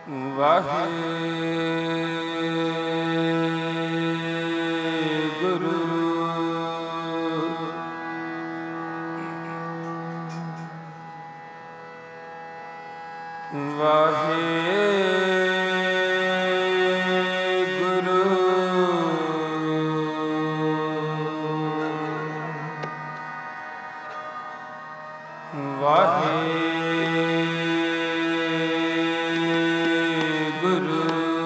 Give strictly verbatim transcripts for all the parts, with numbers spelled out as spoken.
वाहेगुरु वाहेगुरु वाहेगुरु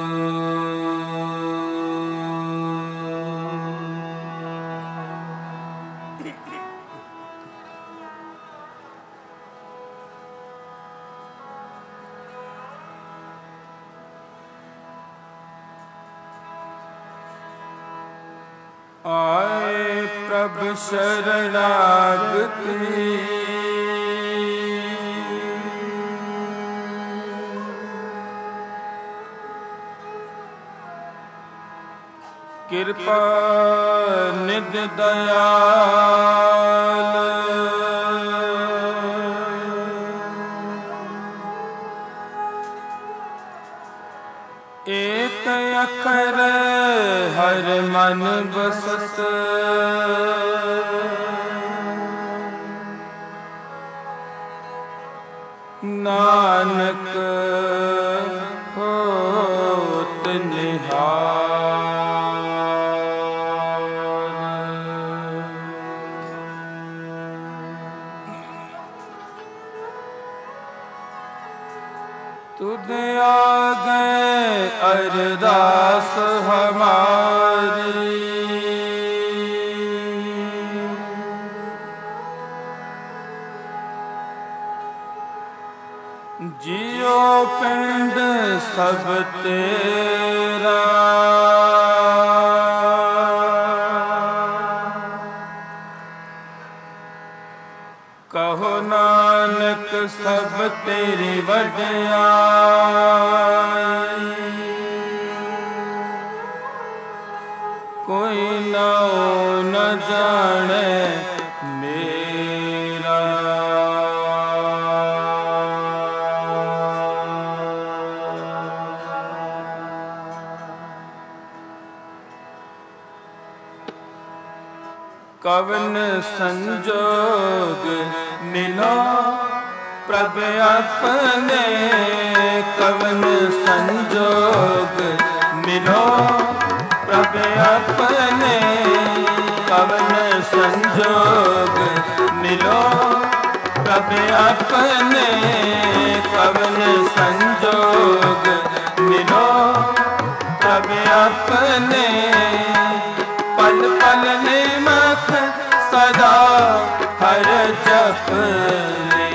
आए प्रभु शरणागति कृपा निध दयाल एक अखर हर मन बसत नानक होत निहाल। तुध आगे अरदास हमारी जियो पिंड सब तेरा कहो नानक सब तेरी वड्याई कोई नाओ न जाने मेरा। कवन संजोग मिलो प्रभ अपने कवन संजोग मिलो प्रभ अपने कवन संजोग मिलो प्रभ अपने कवन संजोग मिलो प्रभ अपने पल पल निमख सदा हर जपने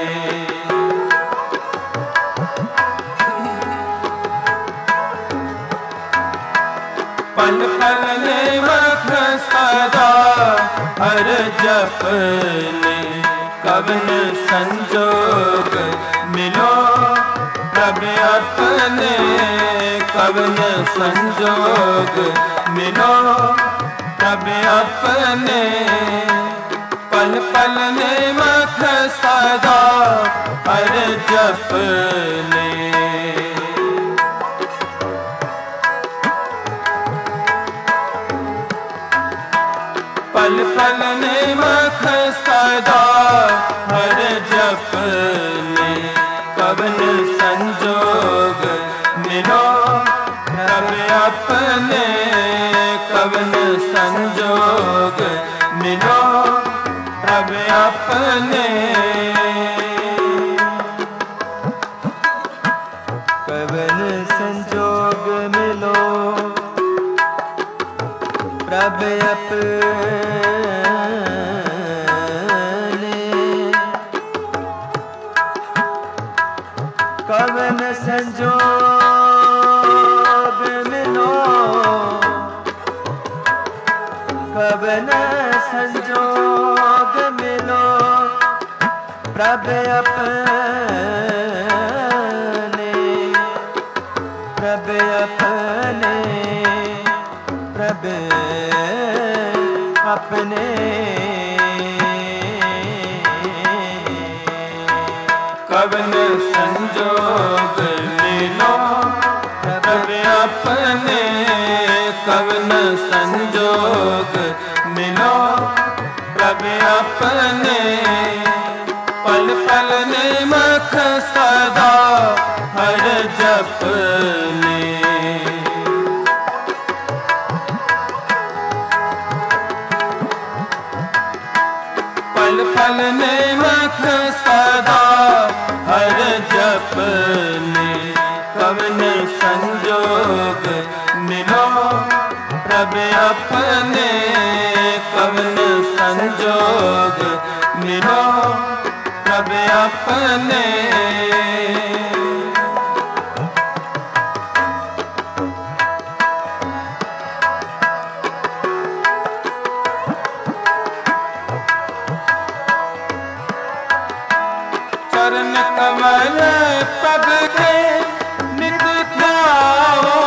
पल पल निमख सदा हर जपने कवन संजोग मिलो प्रभ अपने कवन संजोग मिलो प्रभ अपने पल पल निमख सदा हर जपने। पल पल निमख सदा हर जपने कवन संजोग मिलो प्रभ अपने कवन संजोग मिलो प्रभ अपने कवन संजोग मिलो प्रभ अपने कवन संजोग मिलो कवन संजोग मिलो प्रभ अपने प्रभ अपने प्रभ अपने कवन संजोग मिलो अपने पल पल निमख सदा हर जपने पल पल निमख सदा हर जपने कवन संजोग मिलो प्रभ अपने कवन संजोग मिलो प्रभ अपने चरण कमल पद के नित ध्याओ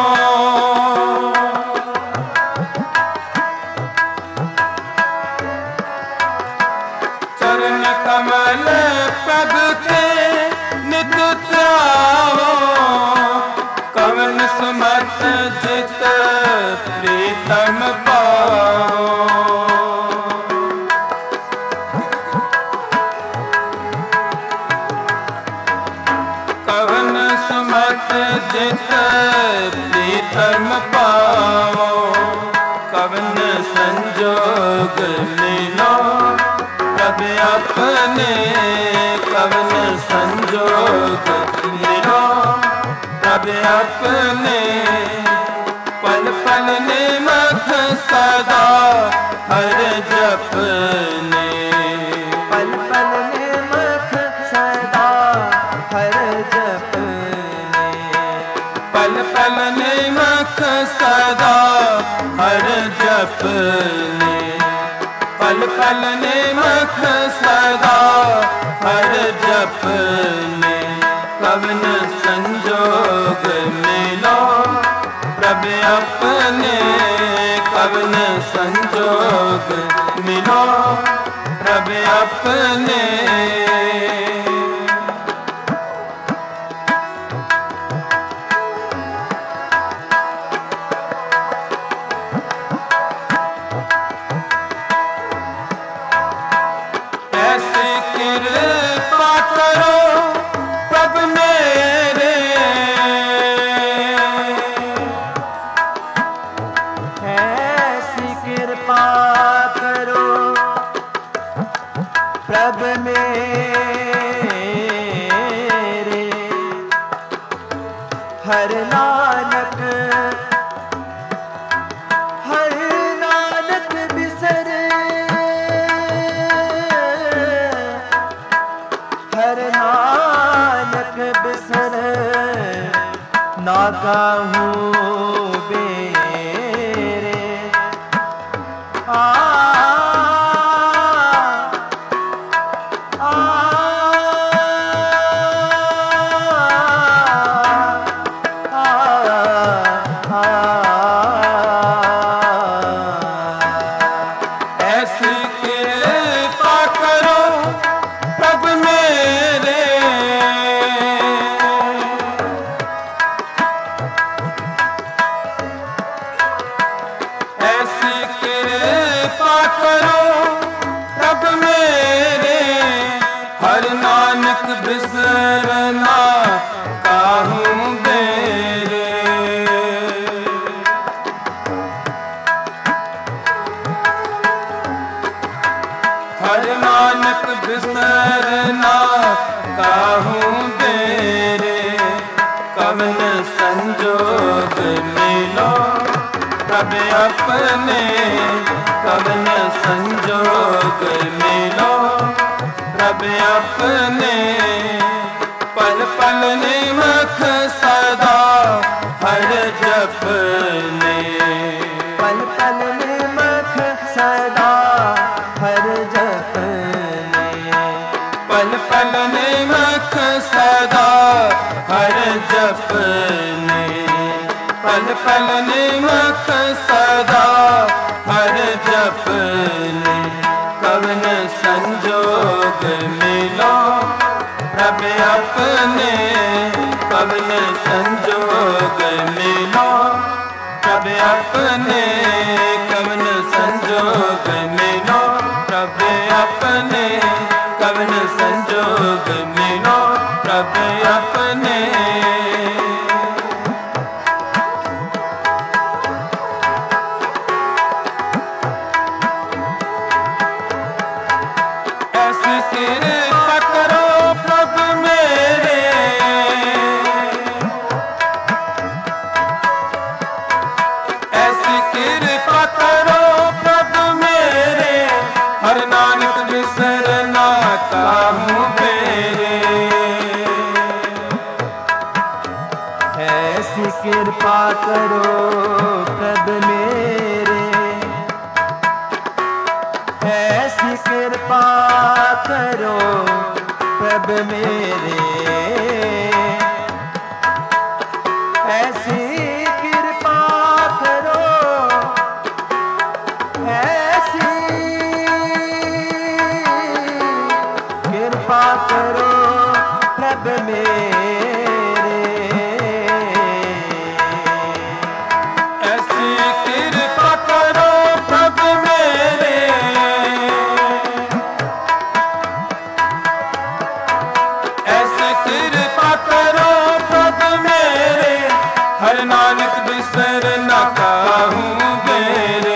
चरण कमल पद के नित ध्याओ कवन सुमत जित प्रीतम पाओ कवन सुमत जित प्रीतम पाओ कवन संजोग मिलो प्रभ अपने कवन संजोग मिलो प्रभ अपने पल पल निमख सदा हर जपने पल पल निमख सदा हर जपने पल पल निमख सदा हर जपने पल पल निमख सदा हर जपने कवन संजोग मिलो प्रभ अपने कवन संजोग मिलो प्रभ अपने ऐसी कृपा करो प्रभ मेरे ऐसी कृपा करो प्रभ मेरे हर नानक हर नानक बिसर हर नानक बिसर ना कहूँ बेरे आ आ ऐसी कृपा करो प्रभ मेरे ऐसी कृपा करो प्रभ मेरे हर नानक बिसरना काहूँ बेरे हर नानक बिसरना काहूँ बेरे कवन संजोग मिलो प्रभ अपने कवन संजोग मिलो प्रभ अपने पल पल निमख सदा हर जपने पल पल निमख सदा हर जपने पल पल निमख सदा हर जपने पल पल निमख सदा हर जपने कवन संजोग मिलो प्रभ अपने कवन संजोग मिलो प्रभ अपने कवन संजोग मिलो प्रभ प्रभ अपने। ऐसी कृपा करो प्रभु मेरे, ऐसी कृपा करो प्रभु मेरे, हर नानक बिसरना काहू मेरे। ऐसी कृपा करो प्रभु मेरे, ऐसी कृपा करो प्रभु मेरे, ऐसी कृपा करो, ऐसी कृपा करो प्रभु मेरे, ऐसी कृपा करो प्रभु मेरे, ऐसी कृपा करो प्रभु मेरे, हर नानक बिसरना काहू मेरे।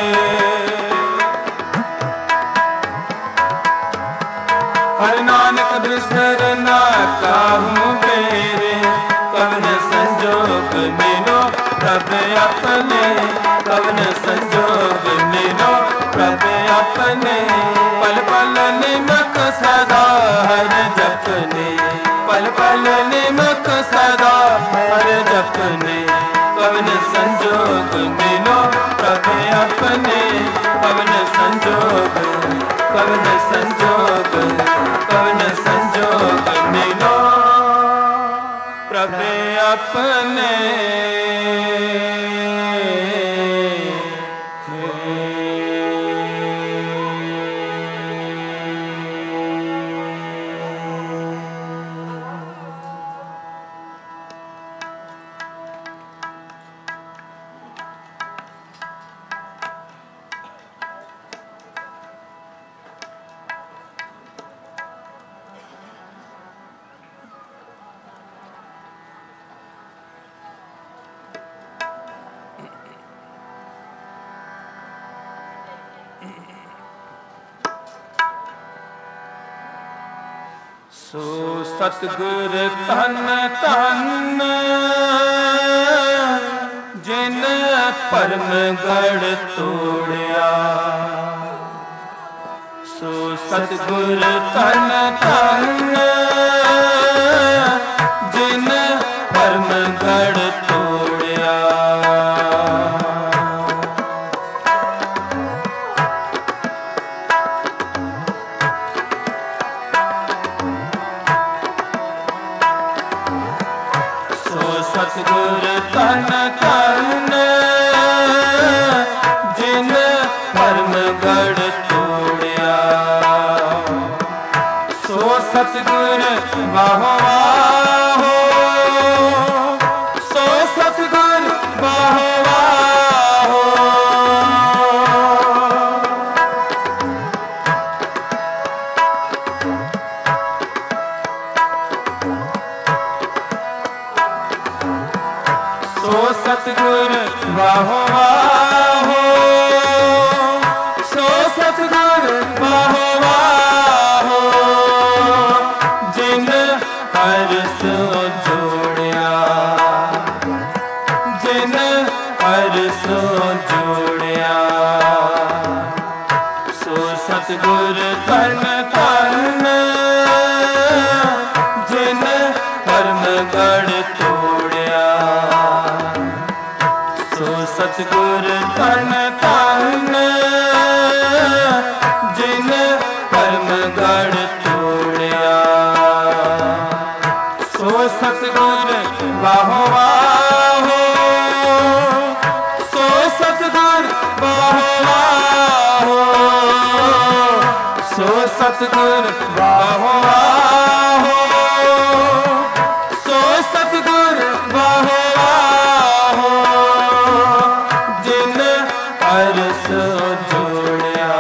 हर नानक बिसरना काहू मेरे, कवन संजोग मिलो प्रभ अपने, कवन संजोग मिलो प्रभ अपने। पल पल निमक सदा हर जपने, पल पल निमक सदा हर जपने, कवन संजोग मिलो प्रभ अपने, कवन संजोग, कवन संजोग, कवन संजोग मिलो प्रभ अपने। सो सतगुर तन तन जिन परम गढ़ तोड़िया, सो सतगुर तन तन जिन परम गढ़ तोड़िया। सतगुर तन तन जिन परम गढ़ तोड़िया, सो सतगुर बाहो बाहो, सो सतगुर बाहो बाहो। सो सतगुर बाहो बाहो, सो सतगुर बाहो बाहो, जिन हर सो जोड़िया, जिन हर सो जोड़िया। सो सतगुर तन तन जिन परम गढ़ तोड़िया, सो सतगुर तन तन जिन परम गढ़ तोड़िया। सो सतगुर बाहो बाहो, सो सतगुर बाहो बाहो, सो सतगुर बाहो बाहो, सो सतगुर बाहो बाहो, जिन हर सो जोड़िया,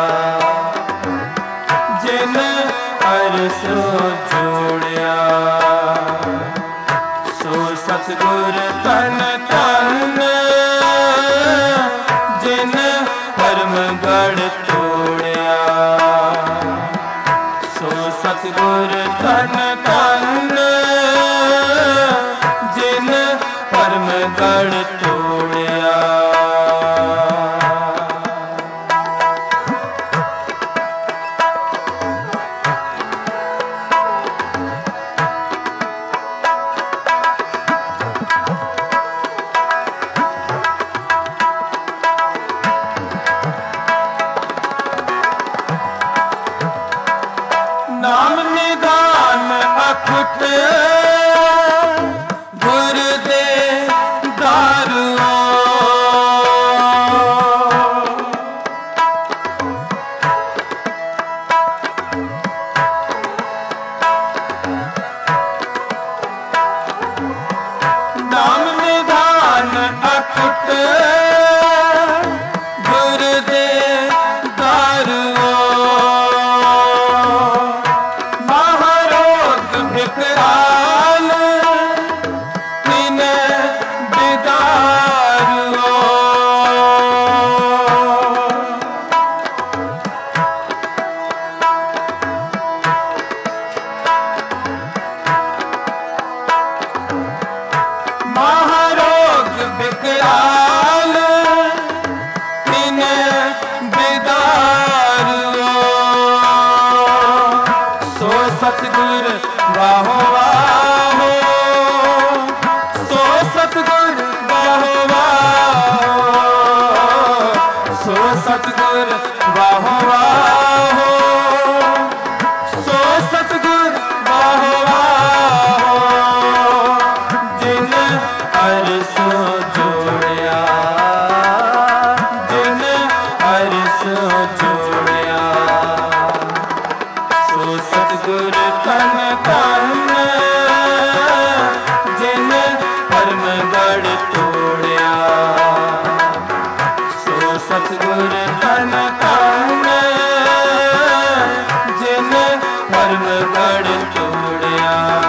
जिन हर सो जोड़िया। सो सतगुर तन तन जिन परम गढ़ तोड़िया। सो सतगुर तन तन जिन परम गढ़ तोड़िया। नाम निदान अखुट गुर दे दारुओ। नाम निदान अखुट गुर दे दारुओ। विकराल तिन बिदारुओ। महारोग विकराल तिन बिदारुओ। सो सतगुर वाहो वाहो। सो सतगुर वाहो वाहो। सो सतगुर वाहो वाहो। सो सतगुर वाहो वाहो। जिन अरस जोड़िया। जिन अरस जोड़िया। सो सतगुर तन तन जिन परम गढ़ तोड़िया। सो सतगुर तन तन जिन परम गढ़ तोड़िया।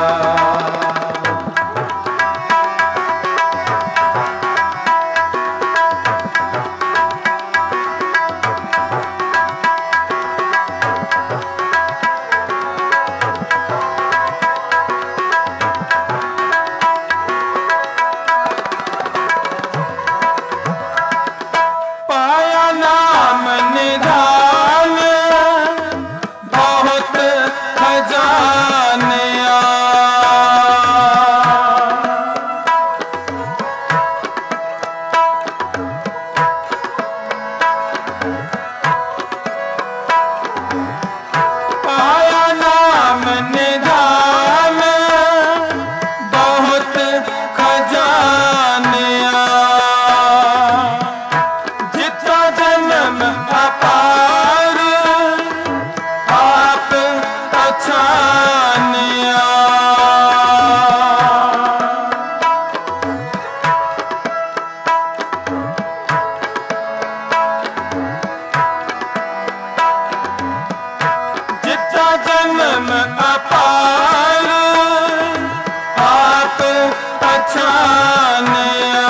पाया नाम निधान बहुत खजानिया। पाया नाम निधान बहुत खजानिया। जितना जन्म अपार आप पहचानिया। जितना जन्म अपार आप पहचानिया।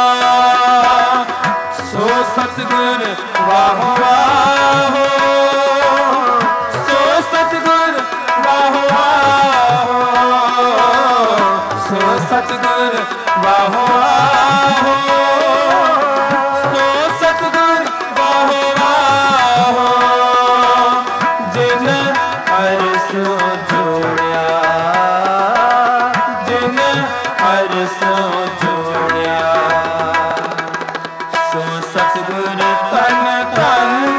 सो सतगुर वाहो वाहो। सो सतगुर वाहो वाहो। सो सतगुर वाहो वाहो। सो सतगुर वाहो वाहो। जिन अरस जोड़िया। जिन अरस जोड़िया। सो सतगुर तन तन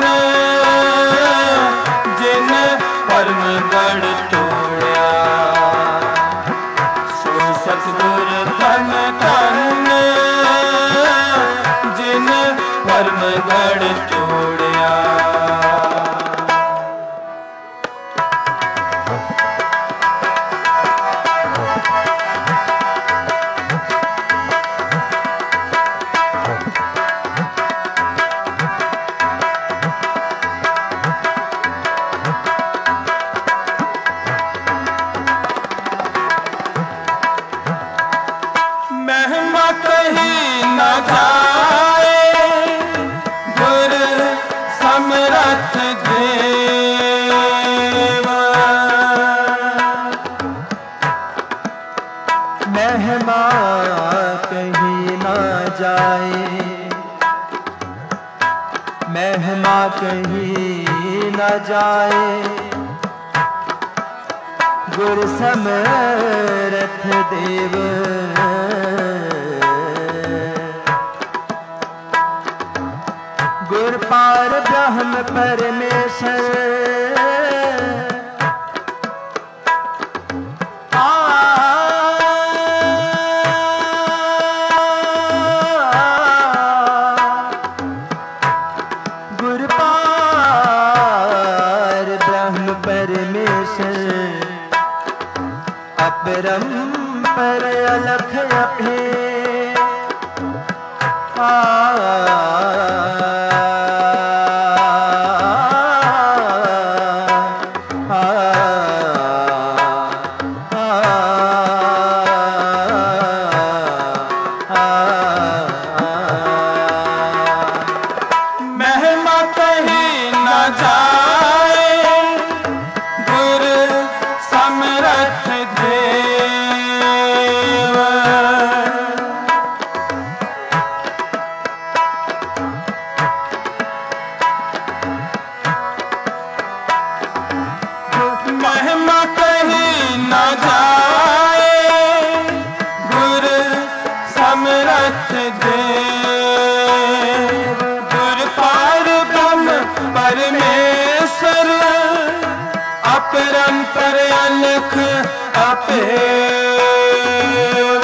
जिन परम गढ़ तोड़िया। सो सतगुर तन तन जिन परम गढ़ तोड़िया। महिमा कही न जाए गुर समरथ देव। महिमा कही न जाए, महिमा कही न जाए गुर समरथ देव। गुर पार ब्रह्म परमेश्वर अपरंपर अलख अभे आ महिमा कही न जाए गुर समरथ देव। महिमा कही न जाए गुर समरथ देव। गुर पार ब्रह्म परमेश्वर अपरंपर अलख अपेव।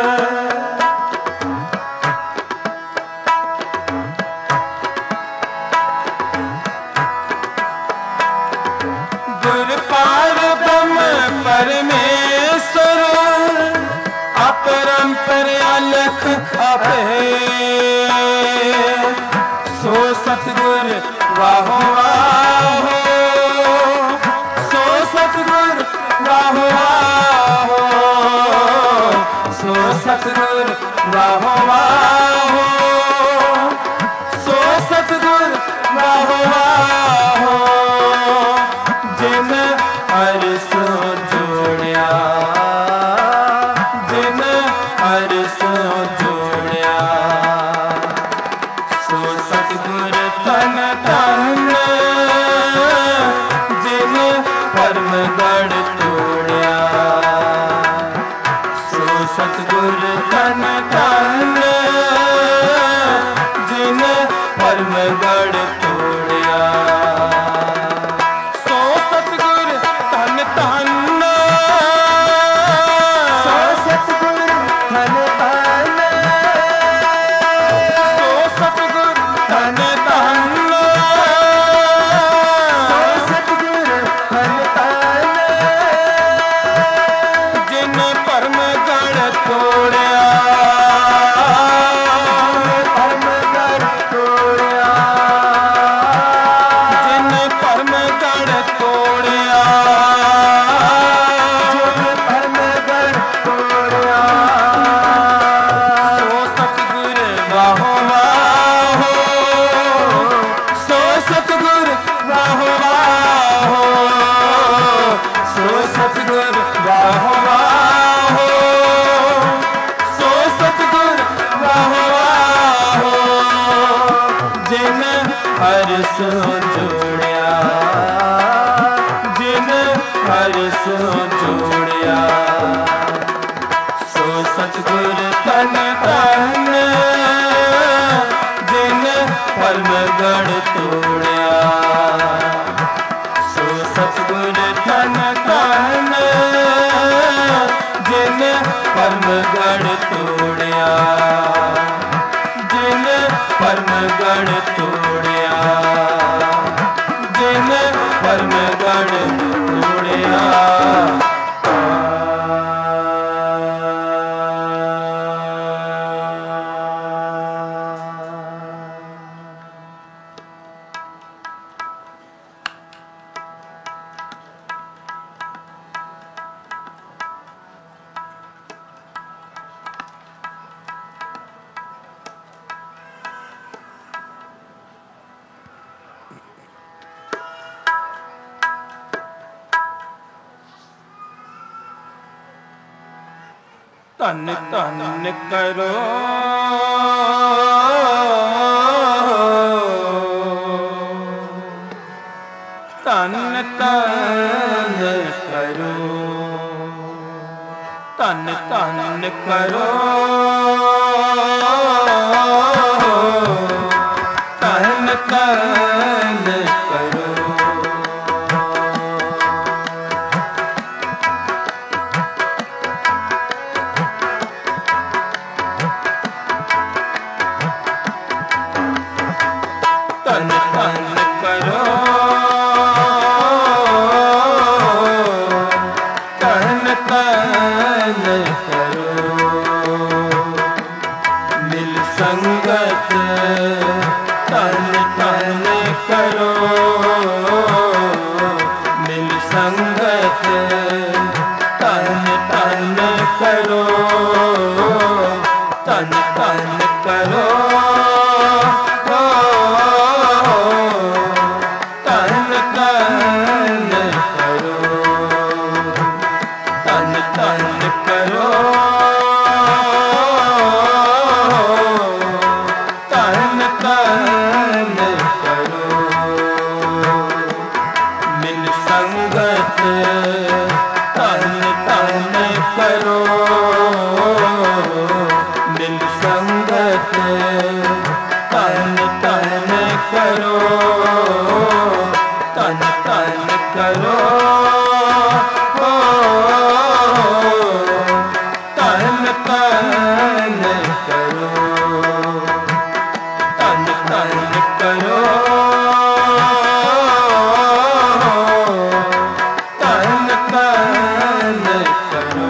गुर पार ब्रह्म परमेश्वर अपरंपर अलख अपेव। सो सतगुर वाहो वाहो, सो सतगुर वाहो वाहो, सो सतगुर वाहो वाहो, सो सतगुर वाहो वाहो। जिन हर सो जोड़िया, जिन हर सो जोड़िया सो सतगुर तन तन। जिन परम गढ़ तोड़िया सो सतगुर तन तन। जिन परम गढ़ तोड़िया सो सतगुर तन तन। सो सतगुर तन तन, सो सतगुर तन तन। सो सतगुर तन तन। जिन परम गढ़ तोड़िया, परम गढ़ तोड़िया, जिन परम गढ़ तोड़िया जिन परम गढ़ तोड़िया सो सतगुर वाहो वाहो, सो सतगुर वाहो वाहो, सो सतगुर वाहो वाहो, सो सतगुर वाहो वाहो। जिन हर सो जोड़िया, जिन हर सो जोड़िया सो सतगुर तन तन। जिन परम गढ़ तोड़िया सो सतगुर तन तन। जिन परम गढ़ तोड़िया, जिन परम गढ़ तोड़िया, जिन परम गढ़ तोड़िया। तन तन करो तन तन करो तन तन करो तन तन करो तन तन करो तन तन करो मिल संगत तन तन करो मिल संगत तन तन करो तन तन करो तन तन करो तन तन करो तन तन करो मिल संगत तन तन करो मिल संगत तन तन करो तन तन करो तन तन करो तन तन करो तन तन करो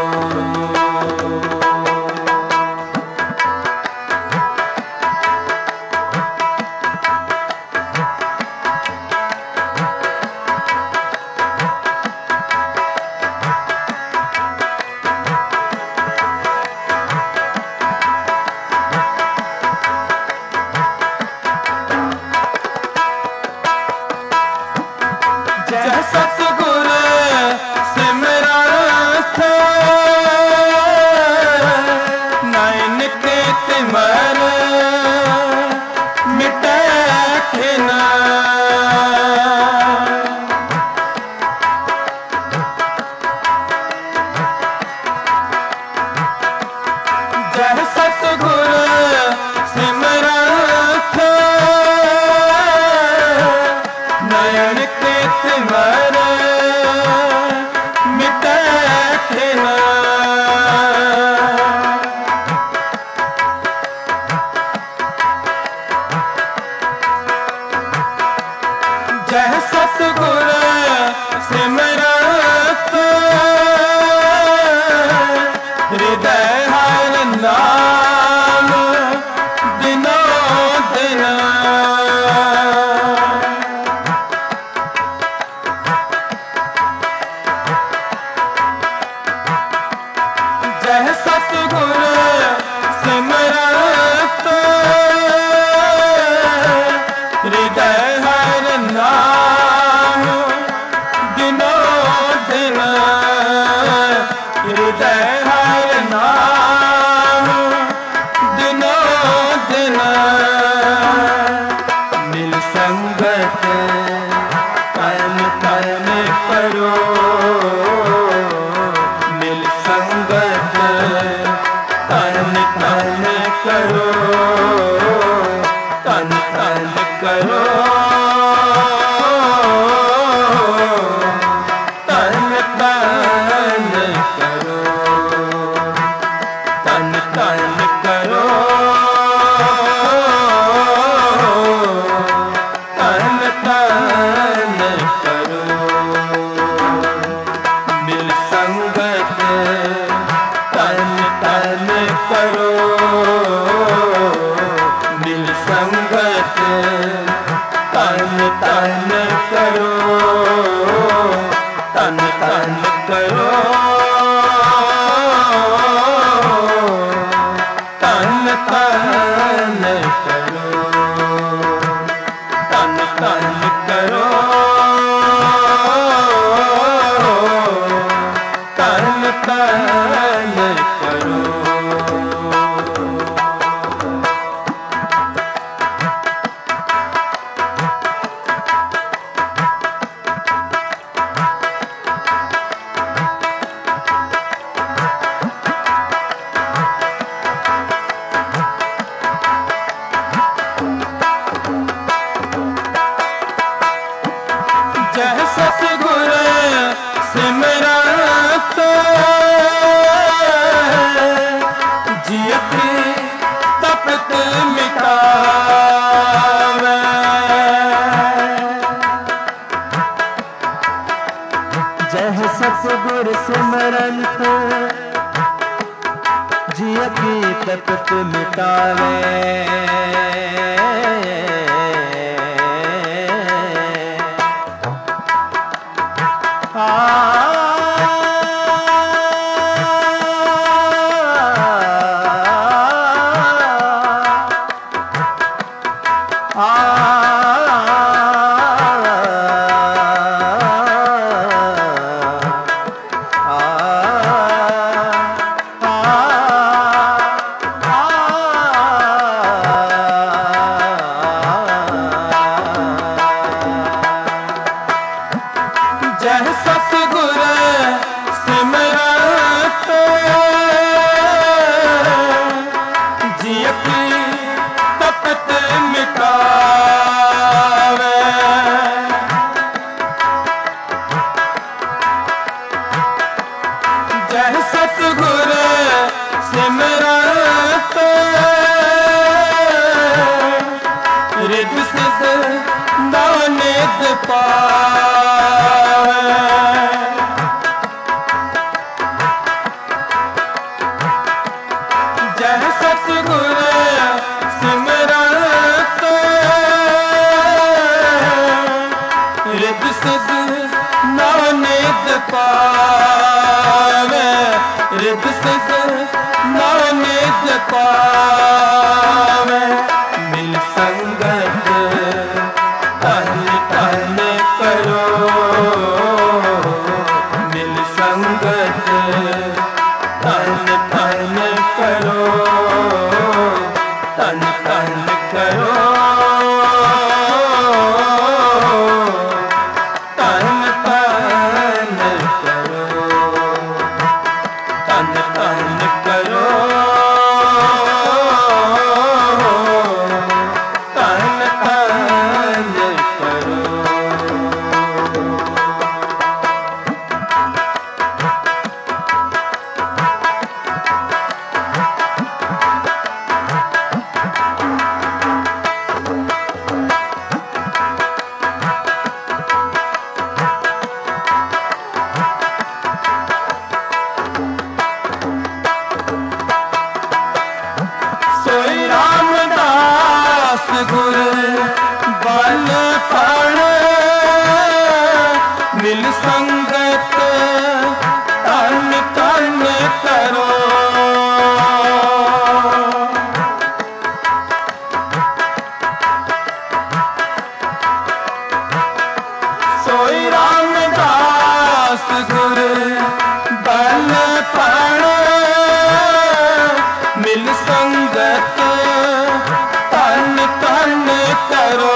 जय सतगुर सिमरत नैन के तिमर मिटै खिन जय सतगुर सिमरत नयन के तिमर मिटै खिन जय सतगुर सिमरत हृदय हर नाम दिनो दिन जय सतगुर सिमरत हृदय हर नाम दिनो दिन हृदय हर नाम दिनो दिन मिल संगत तन तन करो मिल संगत तन तन करो तन तन करो तन तन करो तन तन करो तन तन करो मिल संगत तन तन करो मिल संगत तन तन करो तन तन करो तन तन करो तन तन करो तन तन करो मिटावे। जह सतगुर सिमरंत जिय की तपत मिटावे। आ पावे मिल संगत तन तन करो, मिल संगत तन तन करो, तन तन करो, तन तन करो, तन तन करो, गुर बल फण मिल संगत तन तन करो, सोई रामदास गुर बल फण मिल संगत तन तन करो,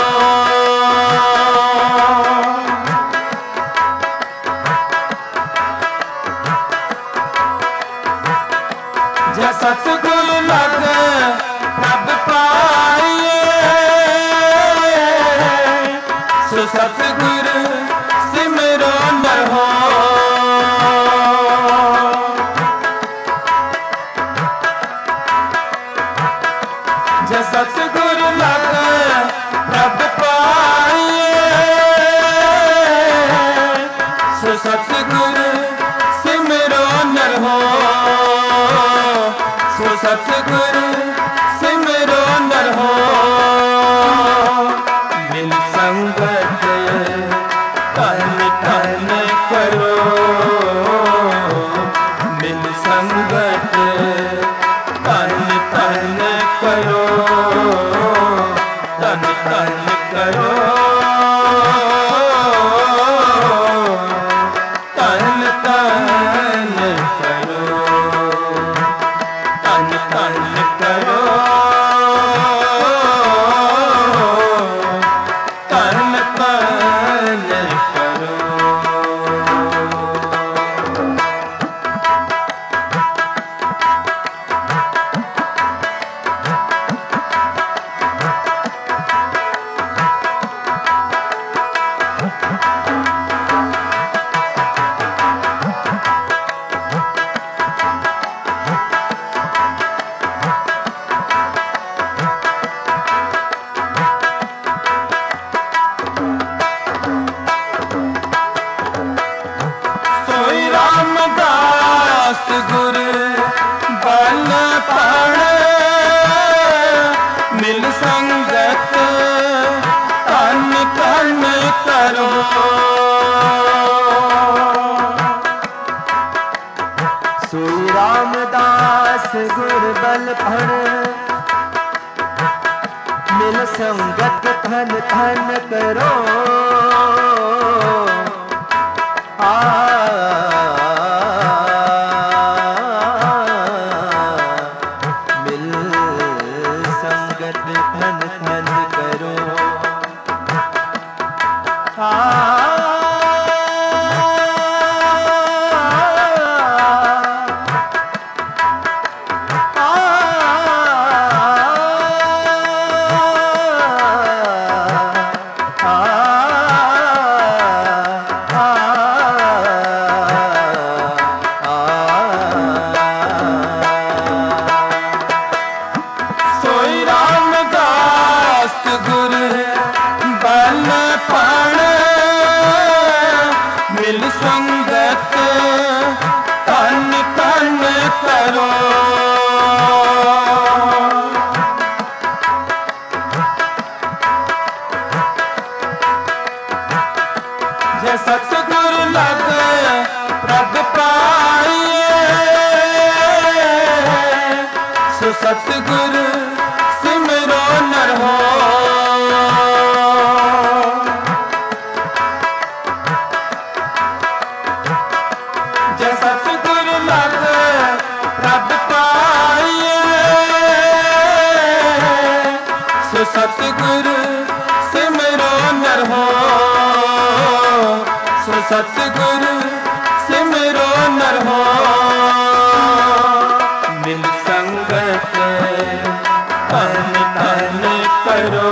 जै सतगुर लग प्रभ पाइए, सो सतगुर सिमरो न हो, जै सतगुर लग प्रभ पाइए, सो सतगुर सिमरो न हो, सो सतगुर सिमरो न हो, मिल संगत तन तन करो, मिल संगत तन तन करो, तन तन करो, तन तन करो, तन तन करो, तन तन करो। फल फण मिल संगत धन धन करो आ मिल संगत धन धन करो आ मिल संगत तन तन करो जे सतगुर लग प्रभ पाइए सो सतगुर सिमरो नर हो सतगुर लग प्रभ पाइए सो सतगुर सिमरो नर हो सो सतगुर सिमरो नर हो मिल संगत तन तन करो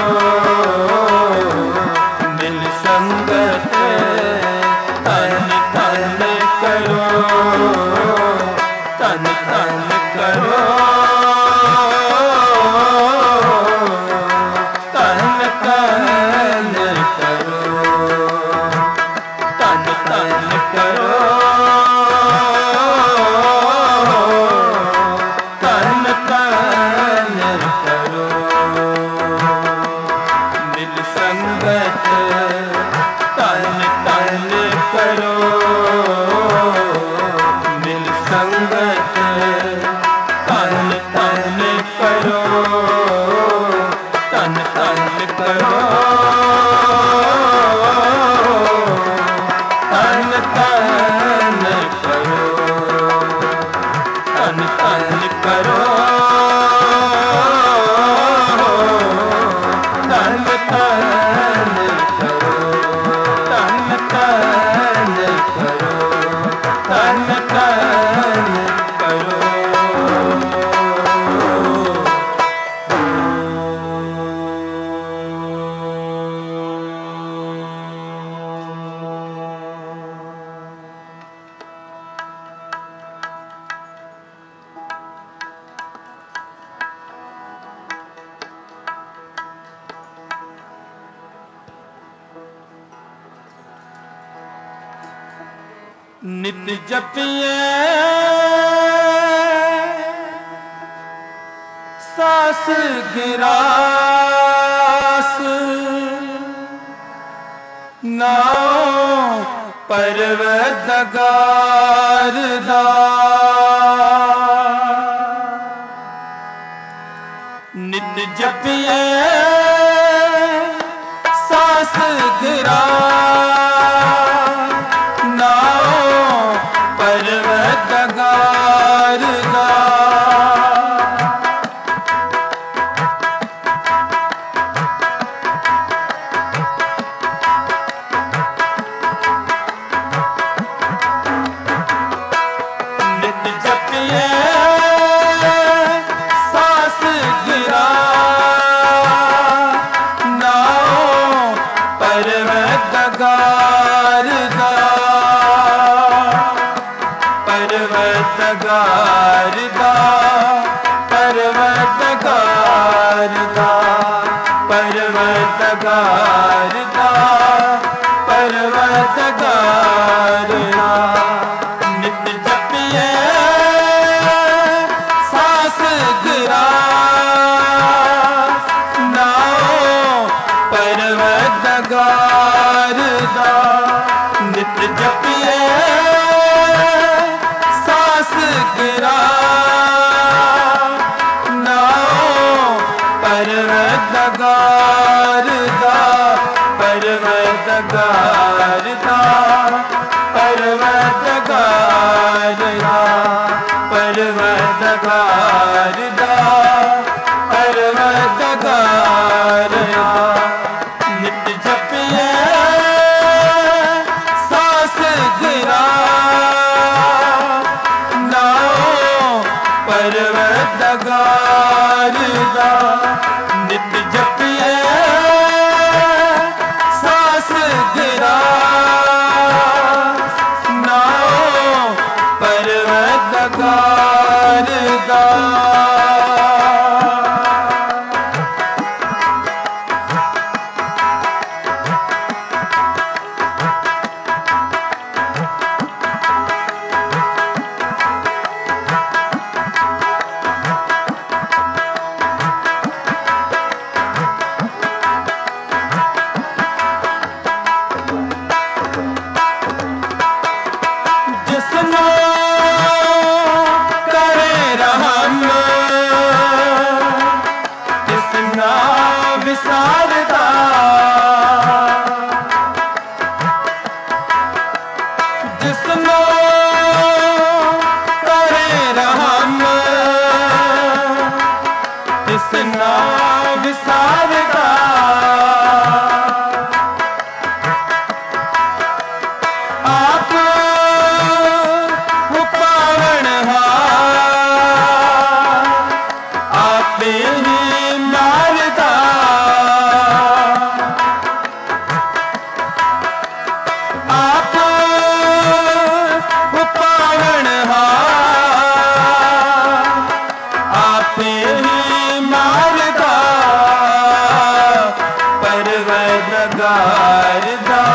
मिल संगत तन तन करो तन तन करो तन तन करो तन तन करो तन तन करो मिल संगत तन तन करो मिल संगत तन तन करो तन तन करो तन तन करो तन तन करो तन तन करो तन तन करो तन तन करो नित जपिए सास गिरास नाओ परवदगार दा नित जपिए सास गिरास नाओ परवदगार दा नित जपिए सास गिरास नाओ परवदगार दा परवदगार दा परवदगार दा परवदगार दा परवदगार दा नित जपिए सास गिरास नाओ परवदगार दा नित जपिए सास गिरास परवरदगार दा परवरदगार दा परवरदगार दा परवरदगार दा परवरदगार दा नित जपिए सांस गिरा नाओ परवरदगार दा नित जपिए सांस गिरा नाओ परवरदगार दा विसारदा जिसनो करे रहम तिसना विसारदा आप पावन आप ही मारदा आप पावन आप ही मारदा परवरदगार दा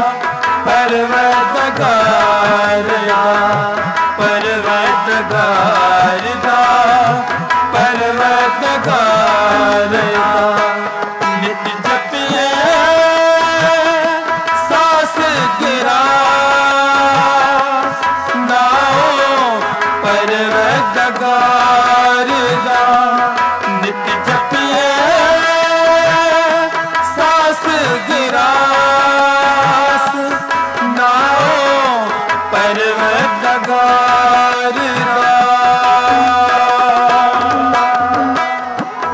परवरदगार दा परवरदगार दा परवरदगार दा नित जपिए सांस गिरा नाओ परवरदगार दा नित जपिए सांस गिरा नाओ परवरदगार दा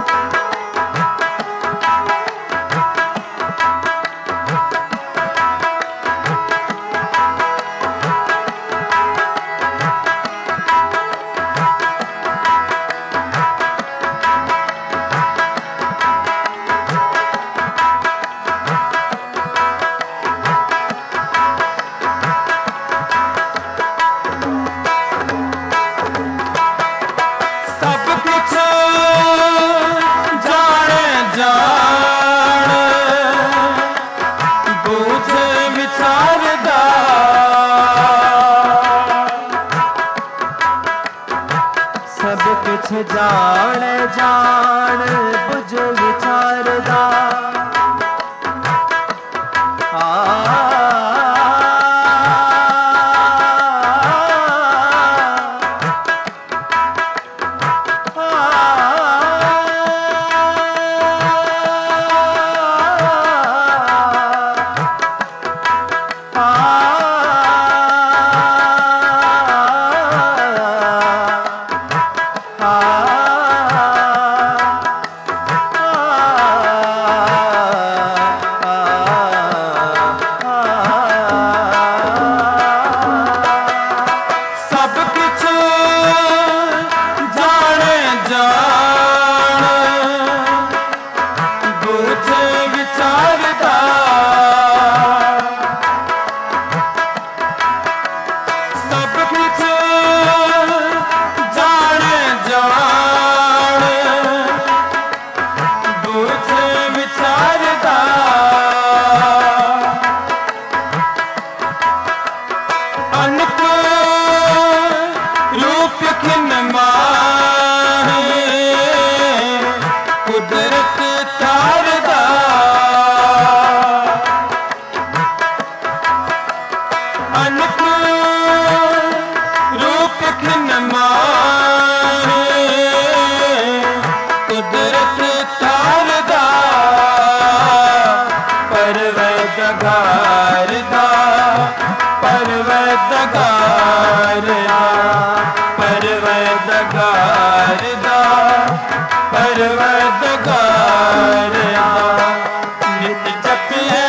परवरदिगार नित जपिए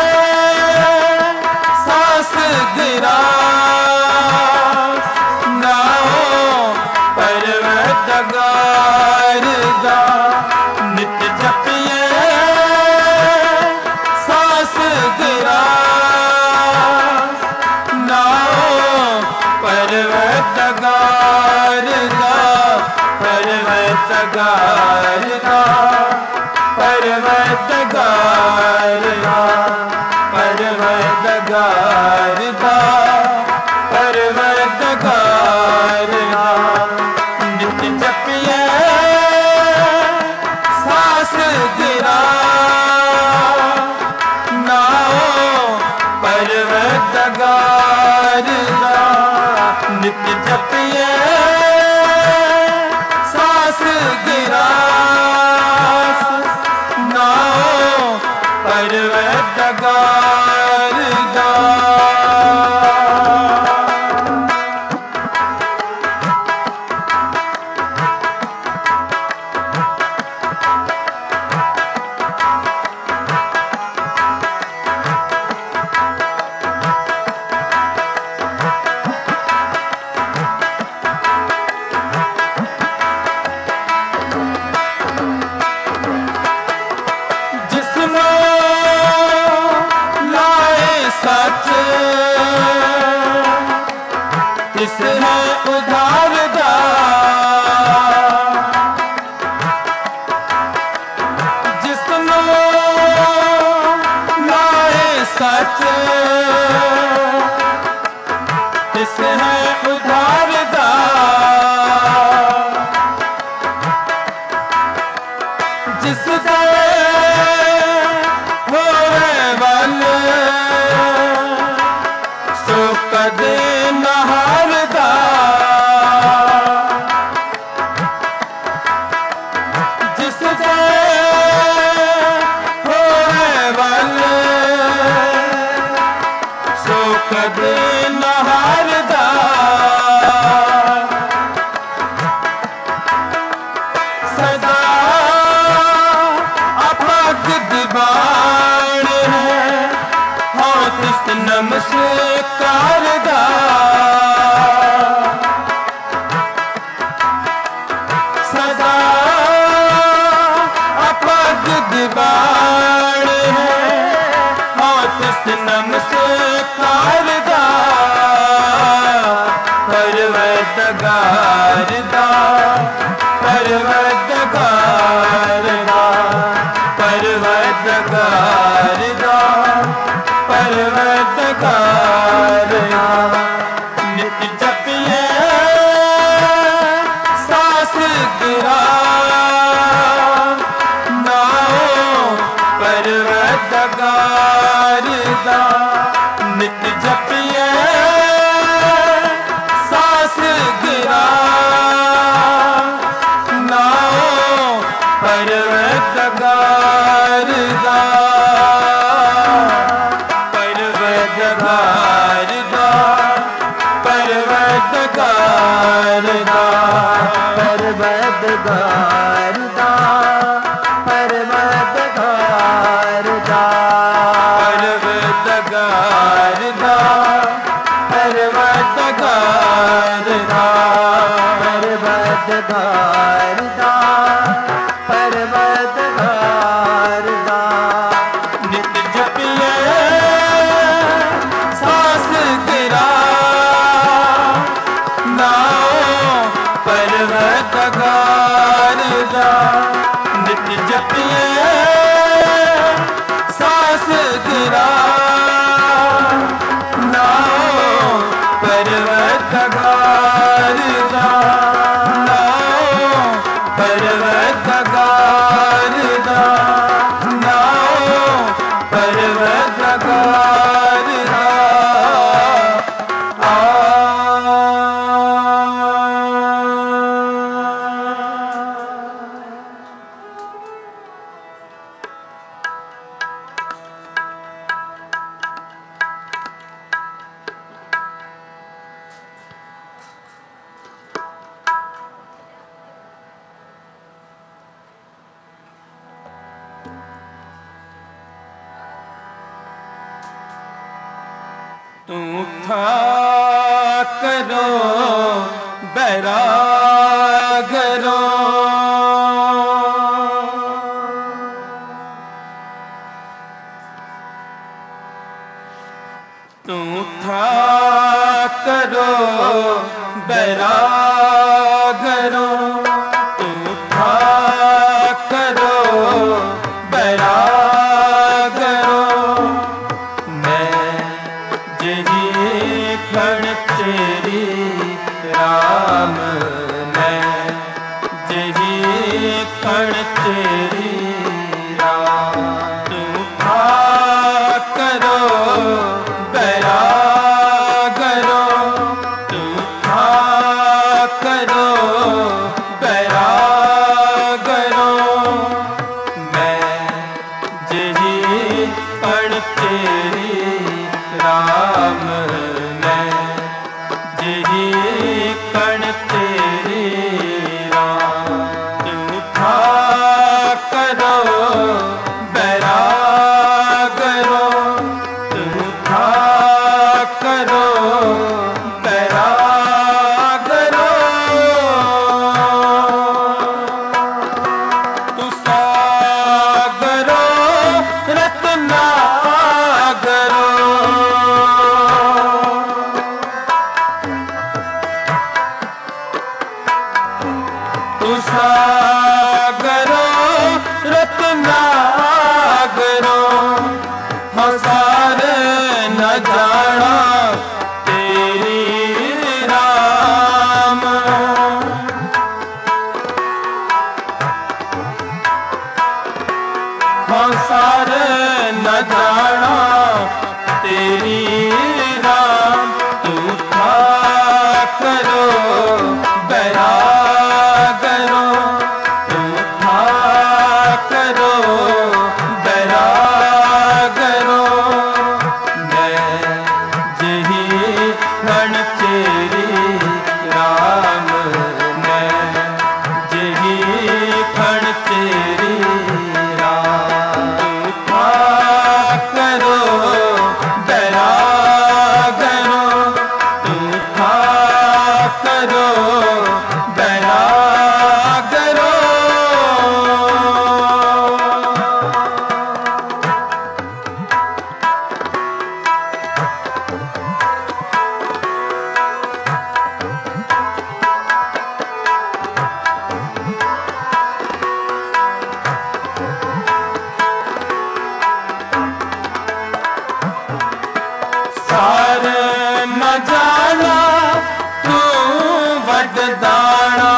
सांस गिरा नाओ परवरदिगार दा नित जपिए सांस गिरा नाओ परवरदिगार दा परवरदिगार दा परवरदिगार दा परवरदिगार दा परवरदिगार दा नित जपिए सांस गिरा नाओ परवरदिगार दा नित जपिए सांस गिरा नाओ परवरदिगार दा सच तिस है उधार दा जिसनो लाए सच तिस है उधार दा जिस दे होवे वल कदे नहारदा जिस दे होवे वल सो कदे नहारदा सदा अपग दीवान है हाँ तिस नमस्कार दा सदा अपग दीवान है हाँ तिस नमस्कार दा परवरदिगार दा परवरदिगार दा परवरदिगार दा परवरदिगार दा नित जपिए सांस गिरा नाओ परवरदिगार दा नित जपिए सांस गिरा नाओ परवरदिगार दा परवरदिगार दा परवरदिगार दा परवरदिगार दा परवरदिगार दा परवरदिगार दा परवरदिगार दा परवरदिगार दा परवरदिगार दा नित जपिए सांस गिरा नाओ परवरदिगार दा नित जपिए सांस गिरा नाओ परवरदिगार दा नाओ परवरदिगार दा नाओ परवरदिगार दा आ तू था करो बैरागरो, तू था करो बैरागरो, तू था करो बैरागरो। मैं जही खण तेरी राम, मैं जही खण तेरी राम। तू था करो बैरागरो, तू था करो बैरागरो। मैं जही खण तेरी राम, मैं जही खण तेरी राम। तू था करो बैरागरो, तू था करो बैरागरो। तू सागरो रत्नागरो, तू सागरो रत्नागरो। हसारे न जाना तेरी राम, हसारे न जाना तेरी राम। तू था करो बैरागरो, तू था करो बैरागरो। मैं जही खण तेरी राम, मैं जही खण तेरी राम। तू था करो बैरागरो, तू था करो बैरागरो। सार न जाना तू वडदाना,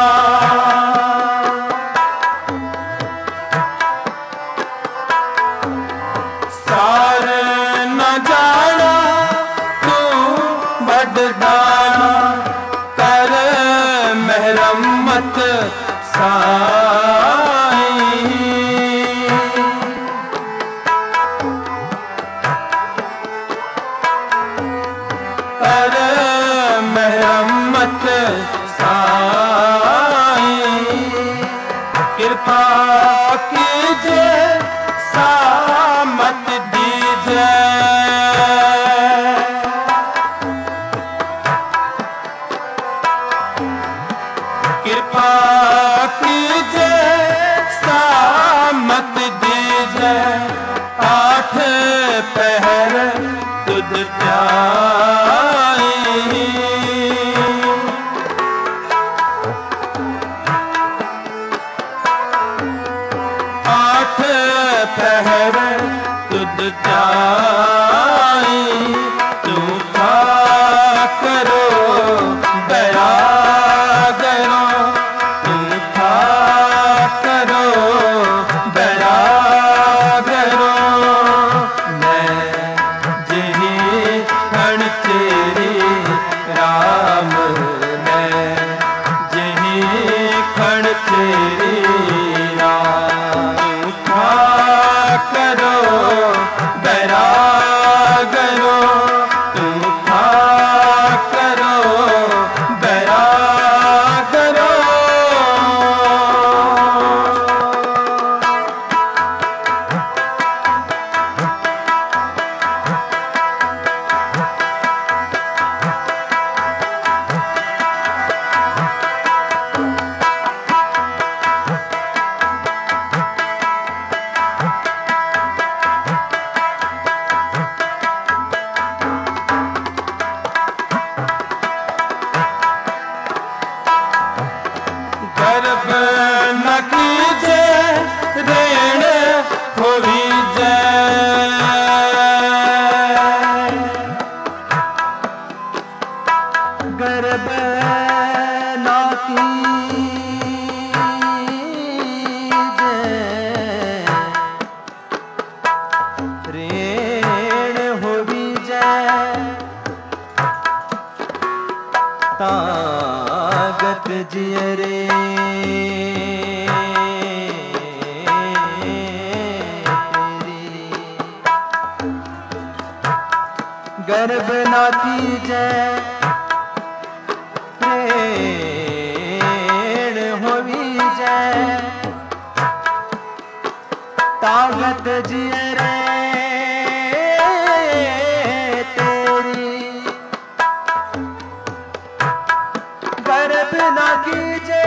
सार न जाना तू वडदाना। कर महरमत साईं, कर महरमत साईं। कृपा कीजिए सामत दीजिए, कृपा कीजिए सामत दीजिए। आठ पहर तुझ प्याई, आठ पहर तुझ प्याई। तू था करो बैरागरो, तू था करो बैरागरो। मैं जही खण तेरी राम, मैं जही खण तेरी राम। तू था करो बैरागरो, जियरे गर्भ न कीजे प्रेण होवी जय ताकत जियरे तेरी गर्भ न कीजे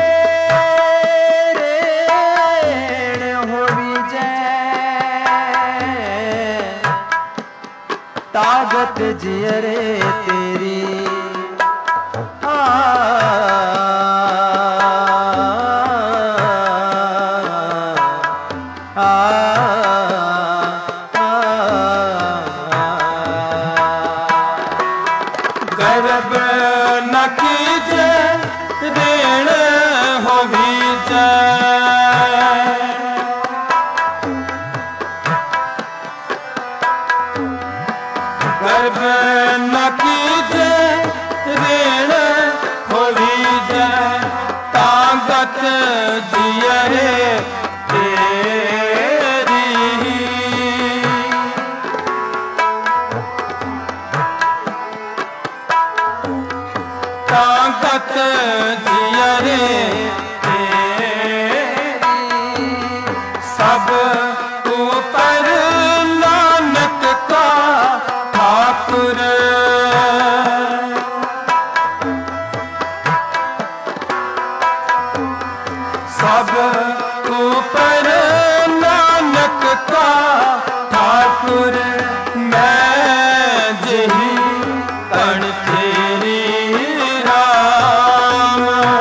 रेण होवी जय ताकत जियरे तेरी आ, आ, आ, गर्भ न कीजे ऋण होवी जय गर्भ न कीजे ऋण होवी जय ताकत जियरे तेरी ताकत जियरे तेरी सब ऊपर नानक का ठाकुर सब ऊपर नानक का ठाकुर मैं जही कण तेरी राम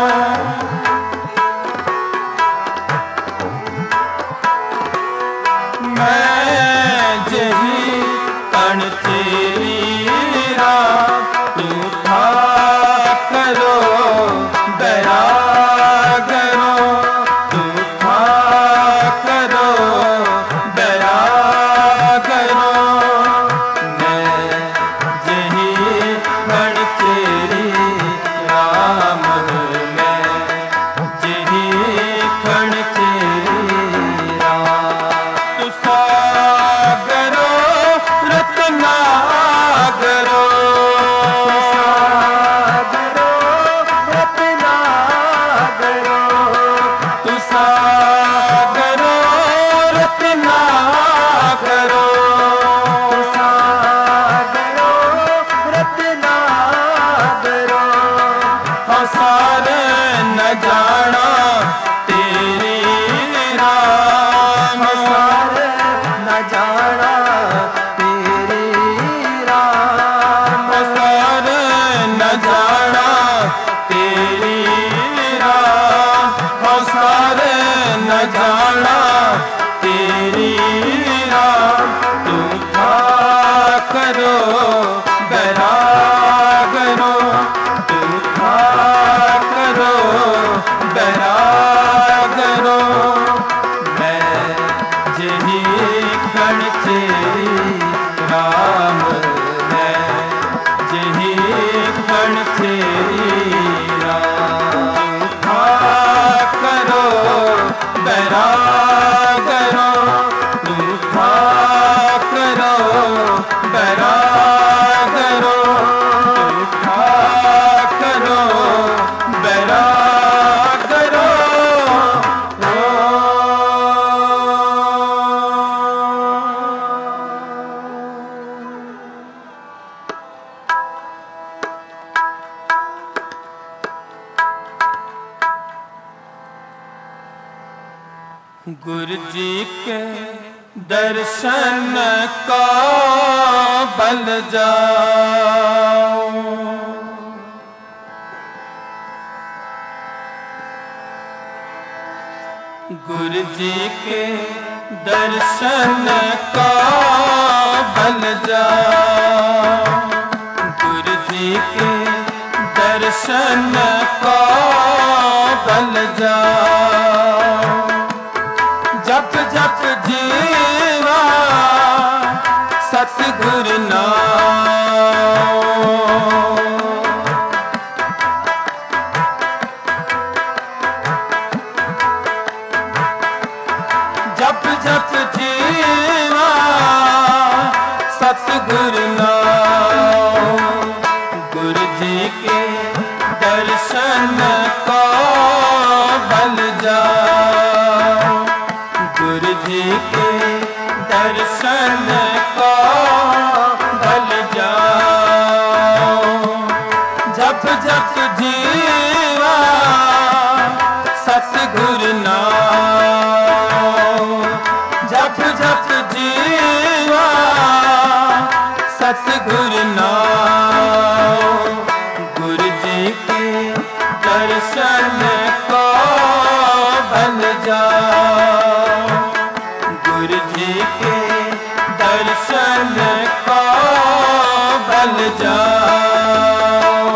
मैं जही कण तेरी राम तू था करो दया करो तू था करो दया करो मैं जही कण तेरी राम मैं जही कण तेरी राम तू सागरो रत्नागरो सागरो रत्नागरो तू सागरो रत्नागरो सागरो रत्नागरो सारे न जाना तेरी राम सारे न जाना तेरी राम सारे न जाना तेरी राम सारे न जाना तेरी राम तू था करो बरा करो तू था करो बरा करो मैं जही कण तेरी राम मैं जही कण तेरी राम था करो बरा करो तू था करो बरा करो तू था करो बरा करो गुरु जी के दर्शन का बल जाओ गुरु जी के दर्शन का बल जाओ गुरु जी के दर्शन का बल जाओ जप जप जीवा सतगुर नाम जप जप जीवा सतगुर नाम, गुरु जी के दर्शन को बल जाओ, गुरु जी के दर्शन को बल जाओ। जप जप जीवा सतगुर नाम, जप जप जीवा सतगुर नाम, गुरु जी के दर्शन को बल जाओ, गुरु जी के दर्शन को बल जाओ।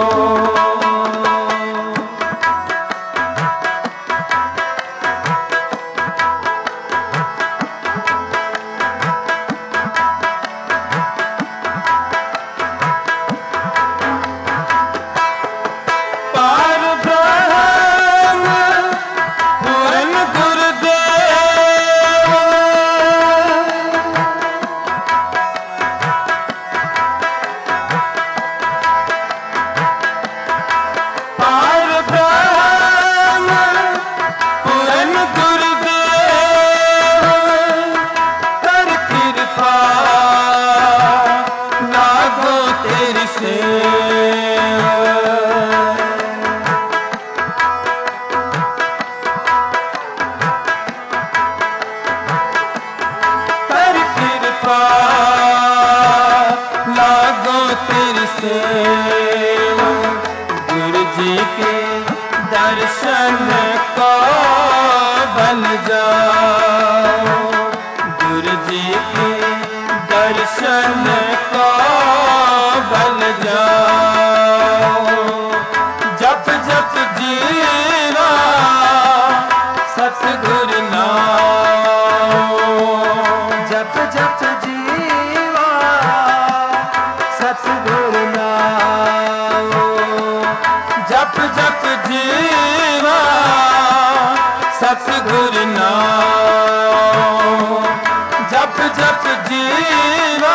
गुरु जी के दर्शन को बल जाओ, गुरु जी के दर्शन को बल जाओ। जप जप जीवा सतगुर नाम, जप जप जीवा सतगुर नाम, जप जप जीवा सतगुर नाम, जप जप जीवा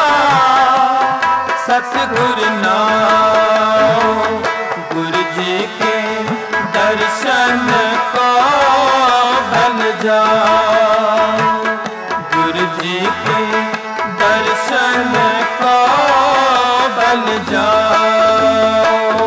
सतगुर नाम, गुरु जी के दर्शन को बल जाओ, गुरु जी के दर्शन को बल जाओ।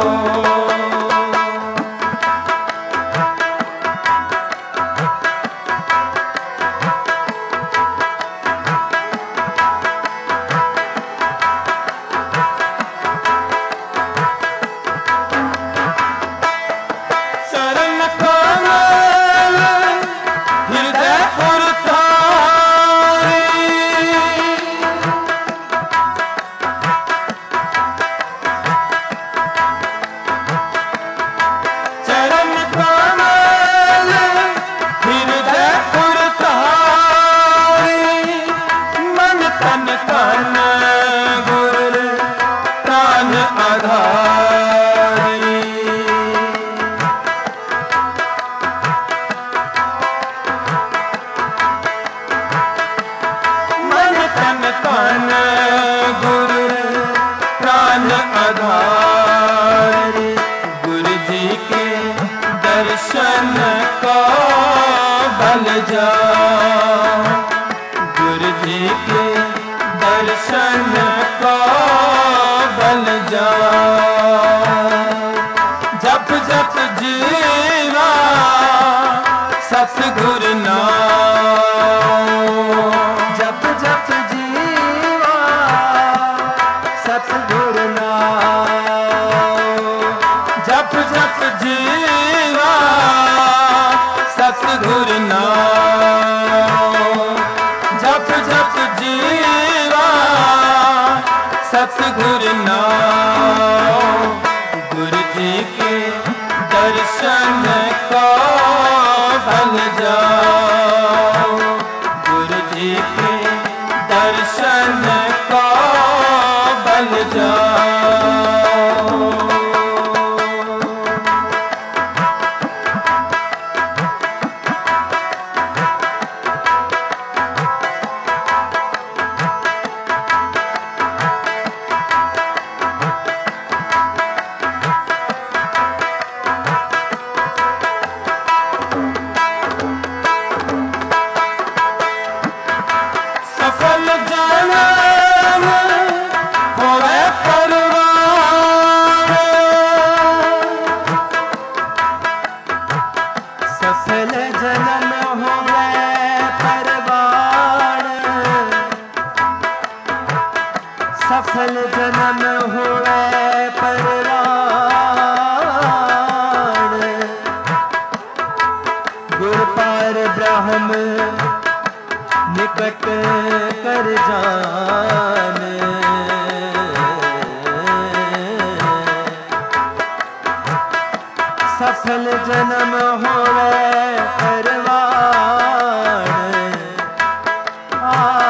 दर्शन को बल जाओ, गुरु जी के दर्शन को बल जाओ। जप जप जीवा सतगुर नाम, जप जप जीवा सतगुर नाम, जप जप जीवा सतगुर नाम, जप जप जीवा सतगुर नाम, गुरु जी के दर्शन को बल जाओ, गुरु जी के दर्शन को बल जाओ। सफल जन्म हुए परवान, गुर पार ब्रह्म निकट कर जान। सफल जन्म होवे परवान, आ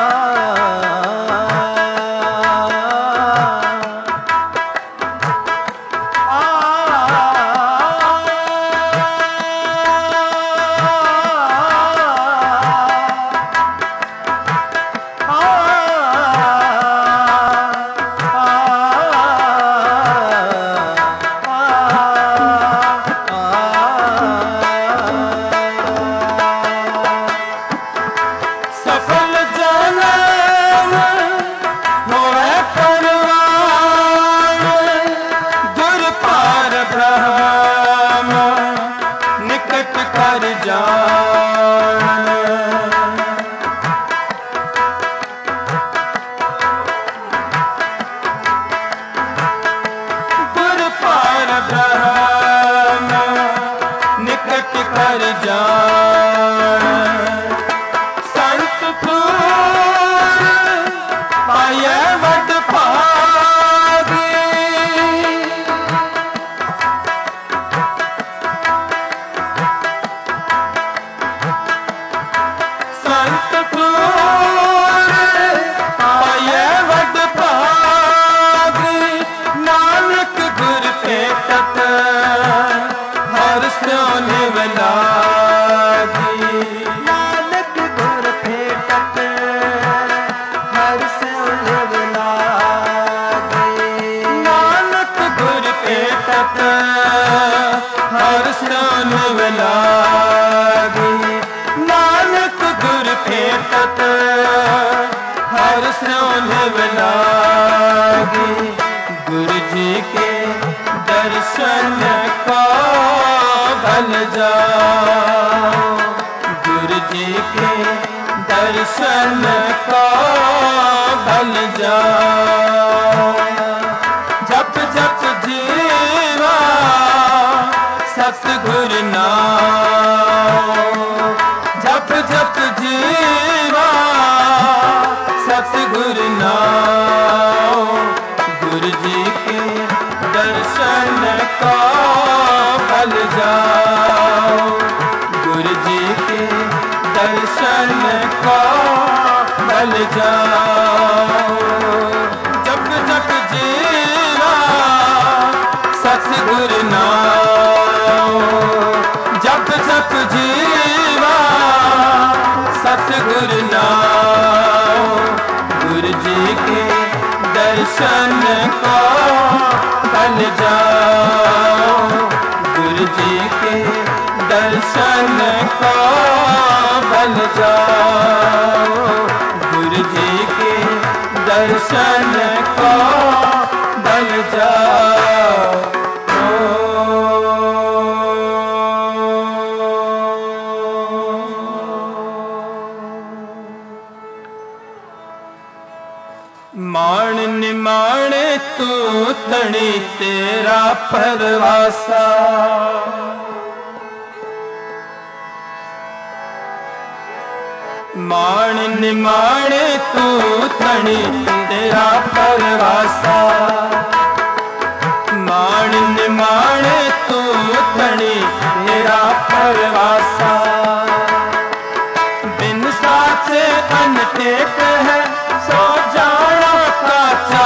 गुरु जी के दर्शन को बल जाओ, गुरु जी के दर्शन को बल जाओ। जप जप जीवा सतगुरु नाम, जप जप जीवा सतगुरु नाम। गुरु जी के दर्शन को बल जाओ, गुरु जी के दर्शन को बल जाओ। जप जप जीवा सतगुरु नाम, जप जप जीवा सतगुरु नाम। गुरु जी के दर्शन को बल जाओ, गुरु जी के दर्शन को बल जाओ, गुरु जी के दर्शन को बल जाओ। मान निमाणे तू धनी तेरा परवासा, मान निमाणे तू धनी तेरा परवासा, मान निमाणे तू धनी तेरा परवासा। बिन साचे अनटेक है सो जाना काचा,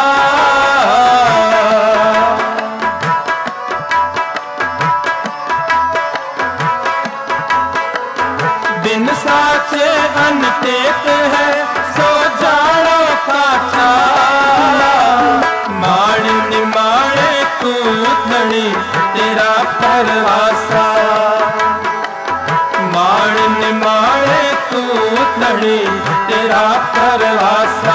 बिन साचे अनटेक है सो जाना काचा। मान निमाणे तू धनी तेरा परवासा, मान निमाणे तू धनी तेरा परवासा।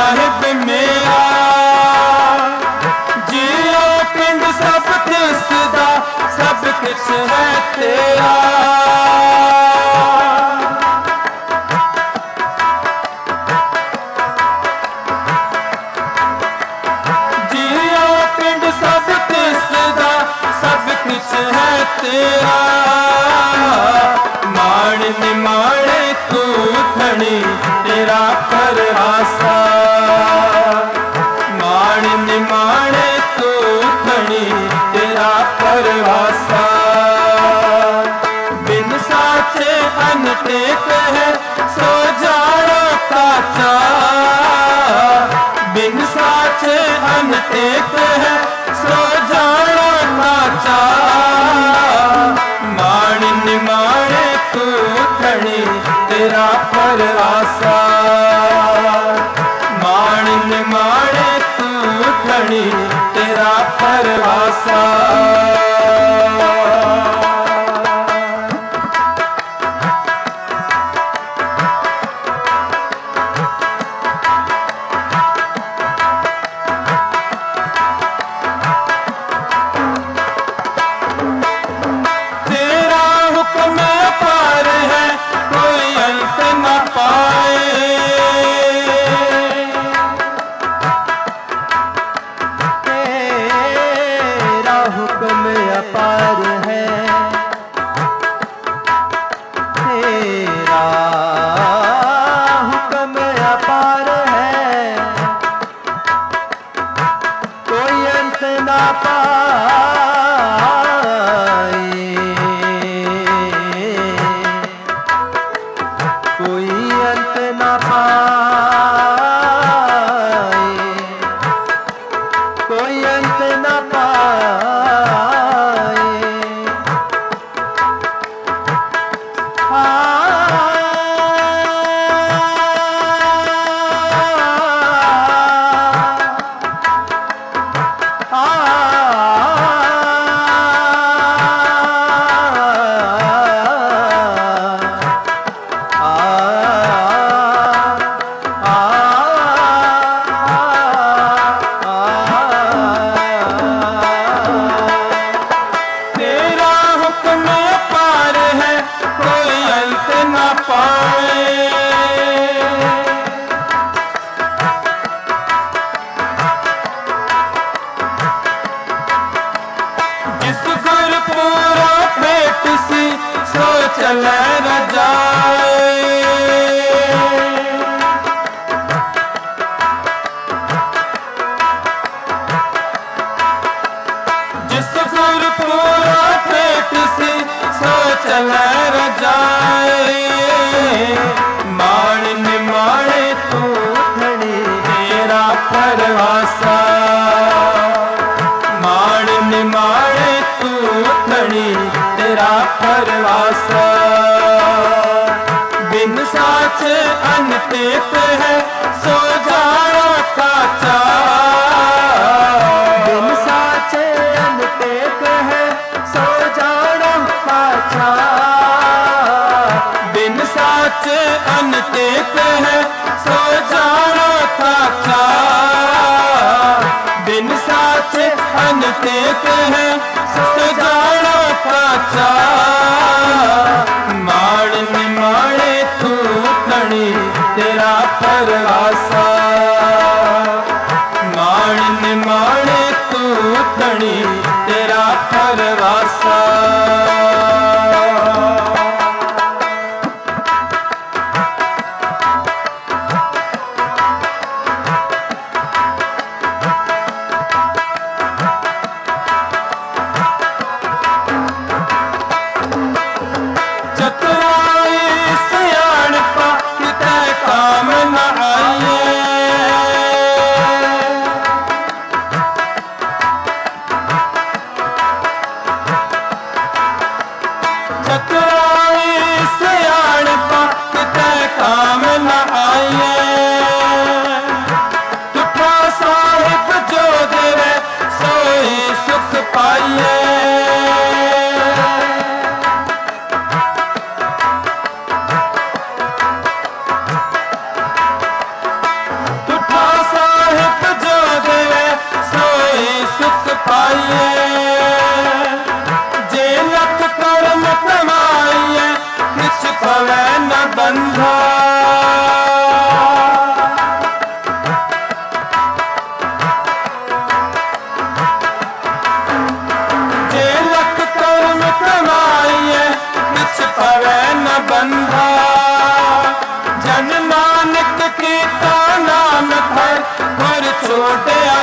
साहिब मेरा जियो पिंड सब किसदा सब कुछ है तेरा जियो पिंड सब किसदा सब कुछ है तेरा माण निमाणे तू धनी तेरा परवासा माण निमाणे तू धनी तेरा परवासा बिन साचे अनटेक है सो जानो काचा बिन साचे अनटेक है सो जानो काचा माण निमाणे तू धनी तेरा परवासा माण निमाणे तू धनी तेरा परवासा तेरा हुक्म पार है कोई अंत न पाए तेरा हुक्म अपार है तेरा हुक्म अपार है कोई अंत ना पाए कोई अंत ना पाए कोई अंत ना पाए आ, आ, तेरा हुक्म पार है कोई अंत न पाए जिस गुरपुरा भेट सी सो चले न जाए जिस गुरपुरा भेट सी सो चले न जाए माण निमाणे तू धनी तेरा परवासा माण निमाणे तू धनी तेरा परवासा बिन साच अनटेक है सो जानो काचा बिन साचे अनटेक है सो जानो काचा बिन साच अनटेक है सो जानो काचा बिन साच अनटेक है सो जानो काचा माण निमाणे तू धनी तेरा परवासा माण निमाणे तू धनी तेरा परवासा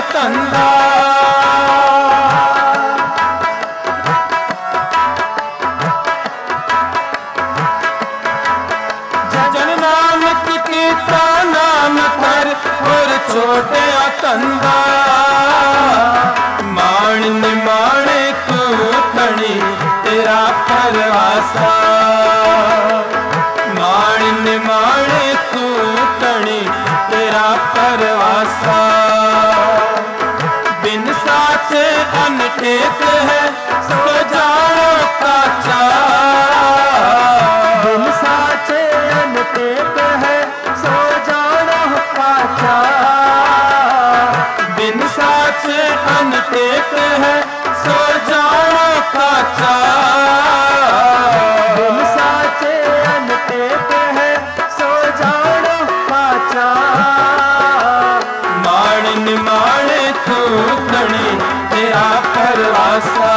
तंदा जन नानक कीता नाम कर और छोटे तंदा मान निमाणे तू खड़ी तेरा परवासा मान निमाणे तू खड़ी तेरा परवासा बिन साचे अनटेक है सो जानो काचा बिन साचे अनटेक है सो जानो काचा बिन साचे अनटेक है सो जानो काचा बिन साचे अनटेक है सो जानो काचा माण निमाणे तू खड़ी तेरा परवासा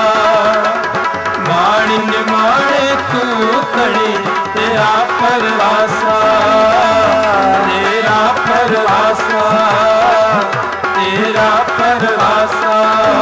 माण निमाणे तू खड़ी तेरा परवासा तेरा परवासा तेरा परवासा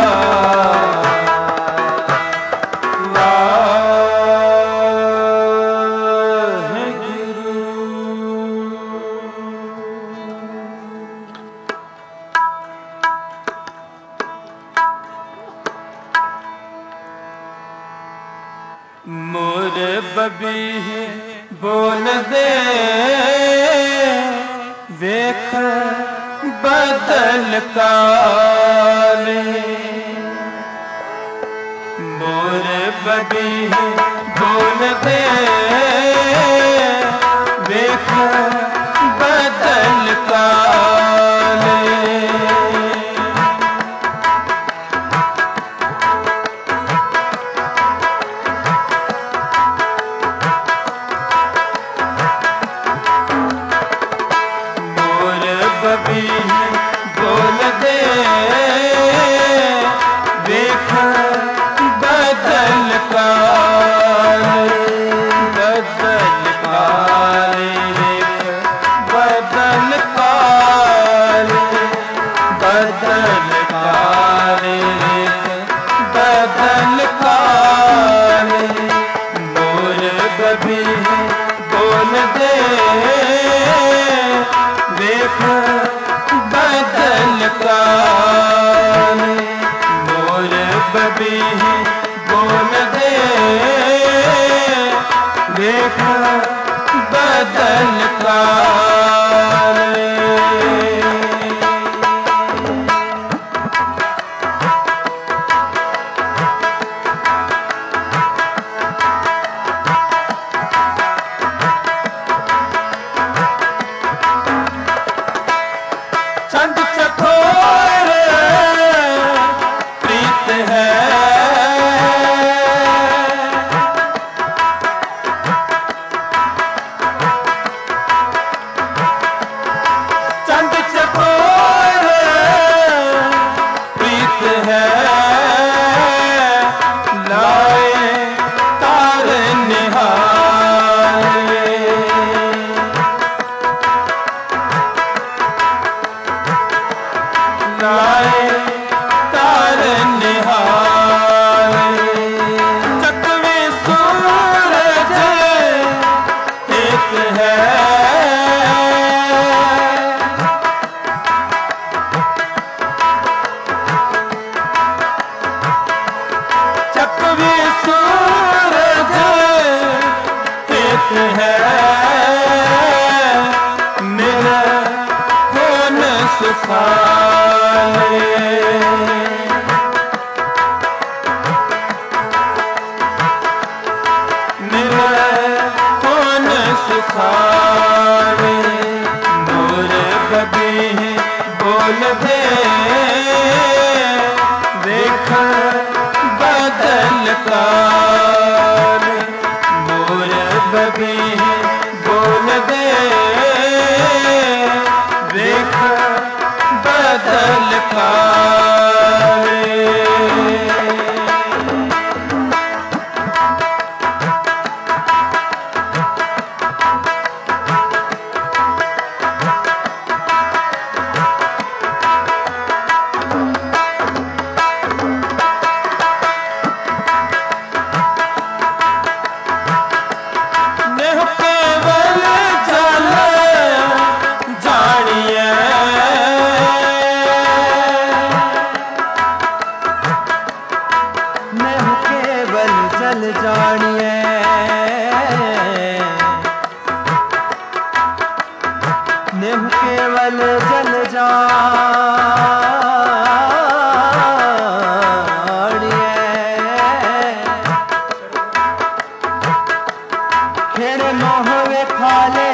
मोर बबी बोल दे वेख बदल काले मोर बबी बोल दे वेख बदल काले बबी बोल दे देख बदल काले बदल काले देख बदल काले बदल काले देख बदल काले मोर बबी बोल दे देख बदल काले मोर बबी बोल दे देख बदल काले चंद चकोर प्रीत है चंद चकोर प्रीत है लाए तार निहारे लाए तार निहारे चकवे सूरज एक है चकवे सूरज एक है मेरा कौन सुखाए मेरा कौन सुखाए मोर बबी बोल दे देख बदल काले मोर बबी बोल दे देख बदल काले केवल जल जानिए नेह केवल जल जानिए खेड़ मोह वे खाले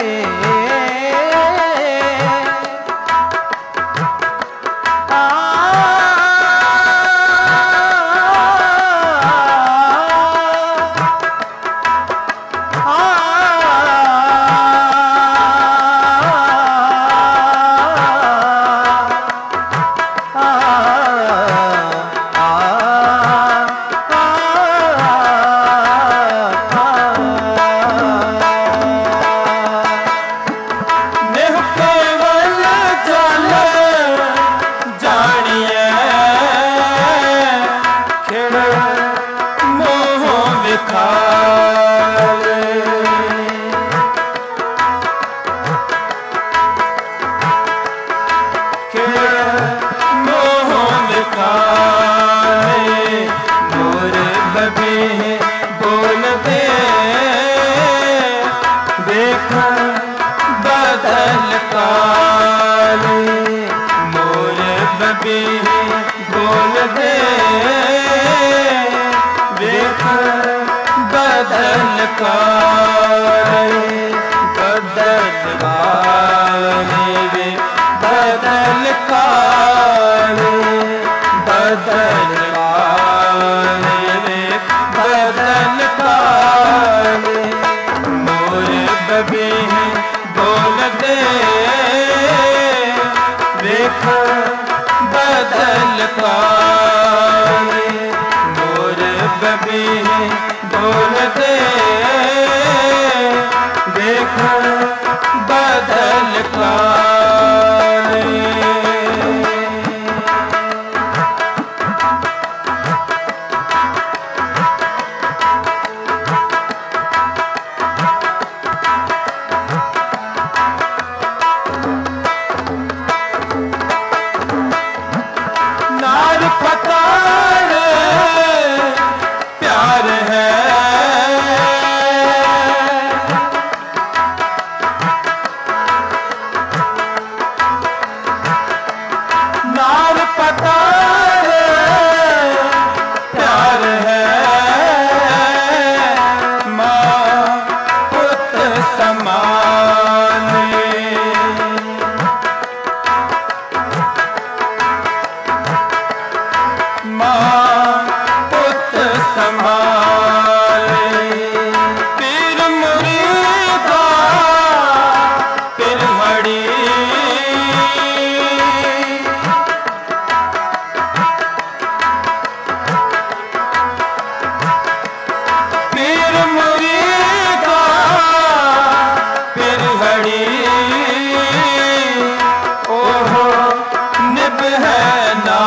बोल दे देख बदल काले बदल काले वे बदल काले बदल काले वे बदल काले मोर बबी बोल दे देख बदल काले मोर बबी बोल दे देख बदल काले पतार प्यार है नार पतार प्यार है माँ पुत्र समान पुत्र संभाले पीर मुरीदा पीर हड़ी पीर मुरीदा पीर हड़ी ओहो निभ है ना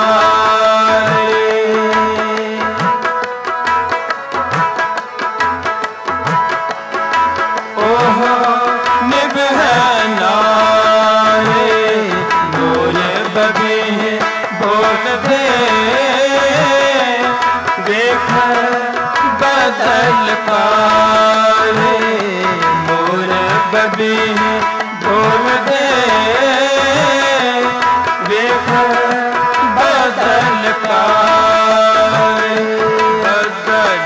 निभ है नारे मोर बबी बोल दे देख बदल काले मोर बबी बोल दे देख बदल काले बदल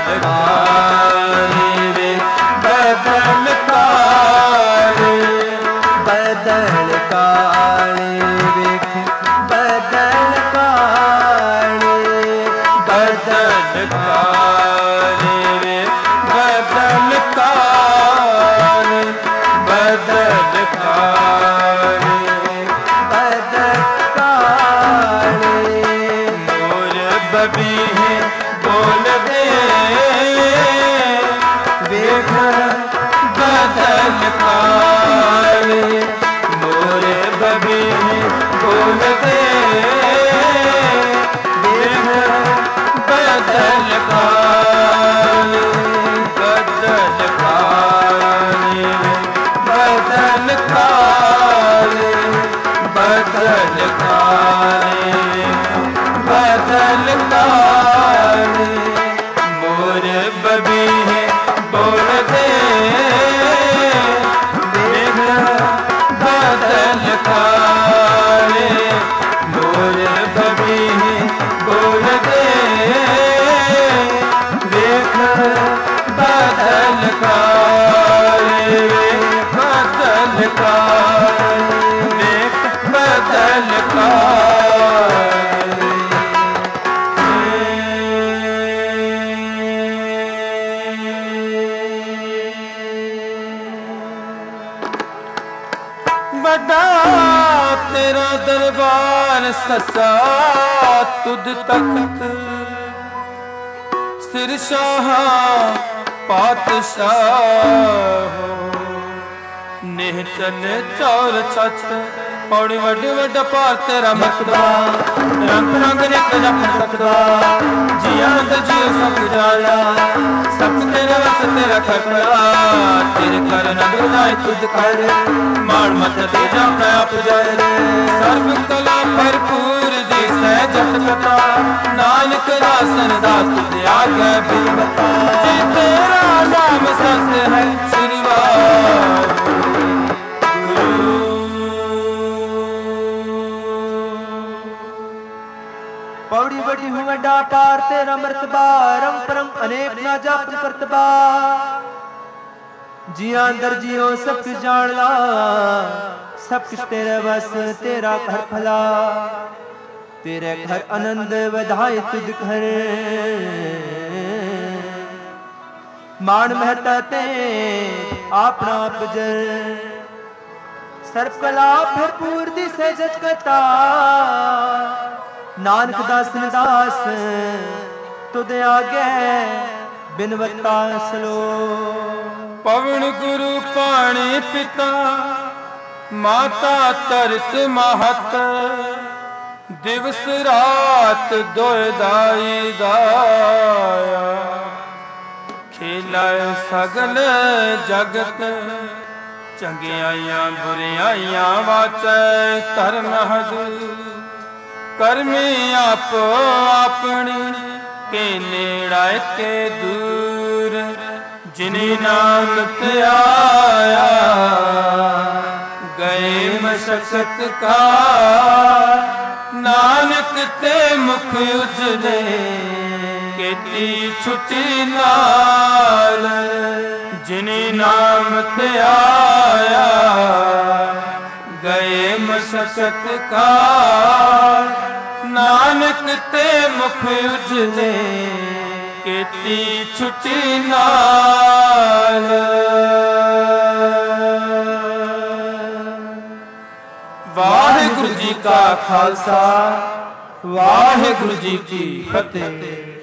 काले बदल काले बदल काले देख बदल काले बदल काले वे बदल काले बदल काले बदल काले मोर बबी बोल दे बबी बोल दे देख बदल खाए बोल बबी बोल दे देख बदल खाए बदल खाए देख बदल खाए बड़ा तेरा दरबार ससा तुद तख्त सिर शाह पातशाह नेह चले चौर छत पौड़ी वड्डी वड्डा पार तेरा मकदा रंग रंग निक जप सकदा जिया अंदर जियो सब जाना सब तेरे वस तेरा खरखड़ा तेरे कर नंद जाए तुझ कर माण मत दे जाना आप जाए सर्व कला भरपूर दी सहजत कथा नानक दासन दास तुझ आगे बिलवता जी तेरा नाम सत्य है श्री वाहिगुरू पौड़ी बड़ी हूँ वड्डा पार तेरा मर्तबा रंग परंग अनेक ना जाप करतबा जिया अंदर जियो सब कुछ जान ला सब कुछ तेरे बस तेरा घर भला तेरे घर आनंद बधाई तुझ घर मान महता ते अपना बजर सर्व कला भरपूर दी सहजत कथा नानक दासन दास तुद आगे बिनवता सलो पवन गुरु पाणी पिता माता तरत महत दिवस रात दोय दाई दाया खेलाए सगल जगत चंगियाइयां बुरियाइयां वाचै धर्म हद करमी आपो अपनी के नेड़ा के दूर जिनी नाम ते आया गए मशक्कत का नानक ते मुख उजले केती छुट्टी नाल जिनी नाम ते आया गए मशक्कत का नानक ते मुख उजले केती छुट्टी नाल वाहिगुरु जी का खालसा वाहिगुरु जी की फतेह।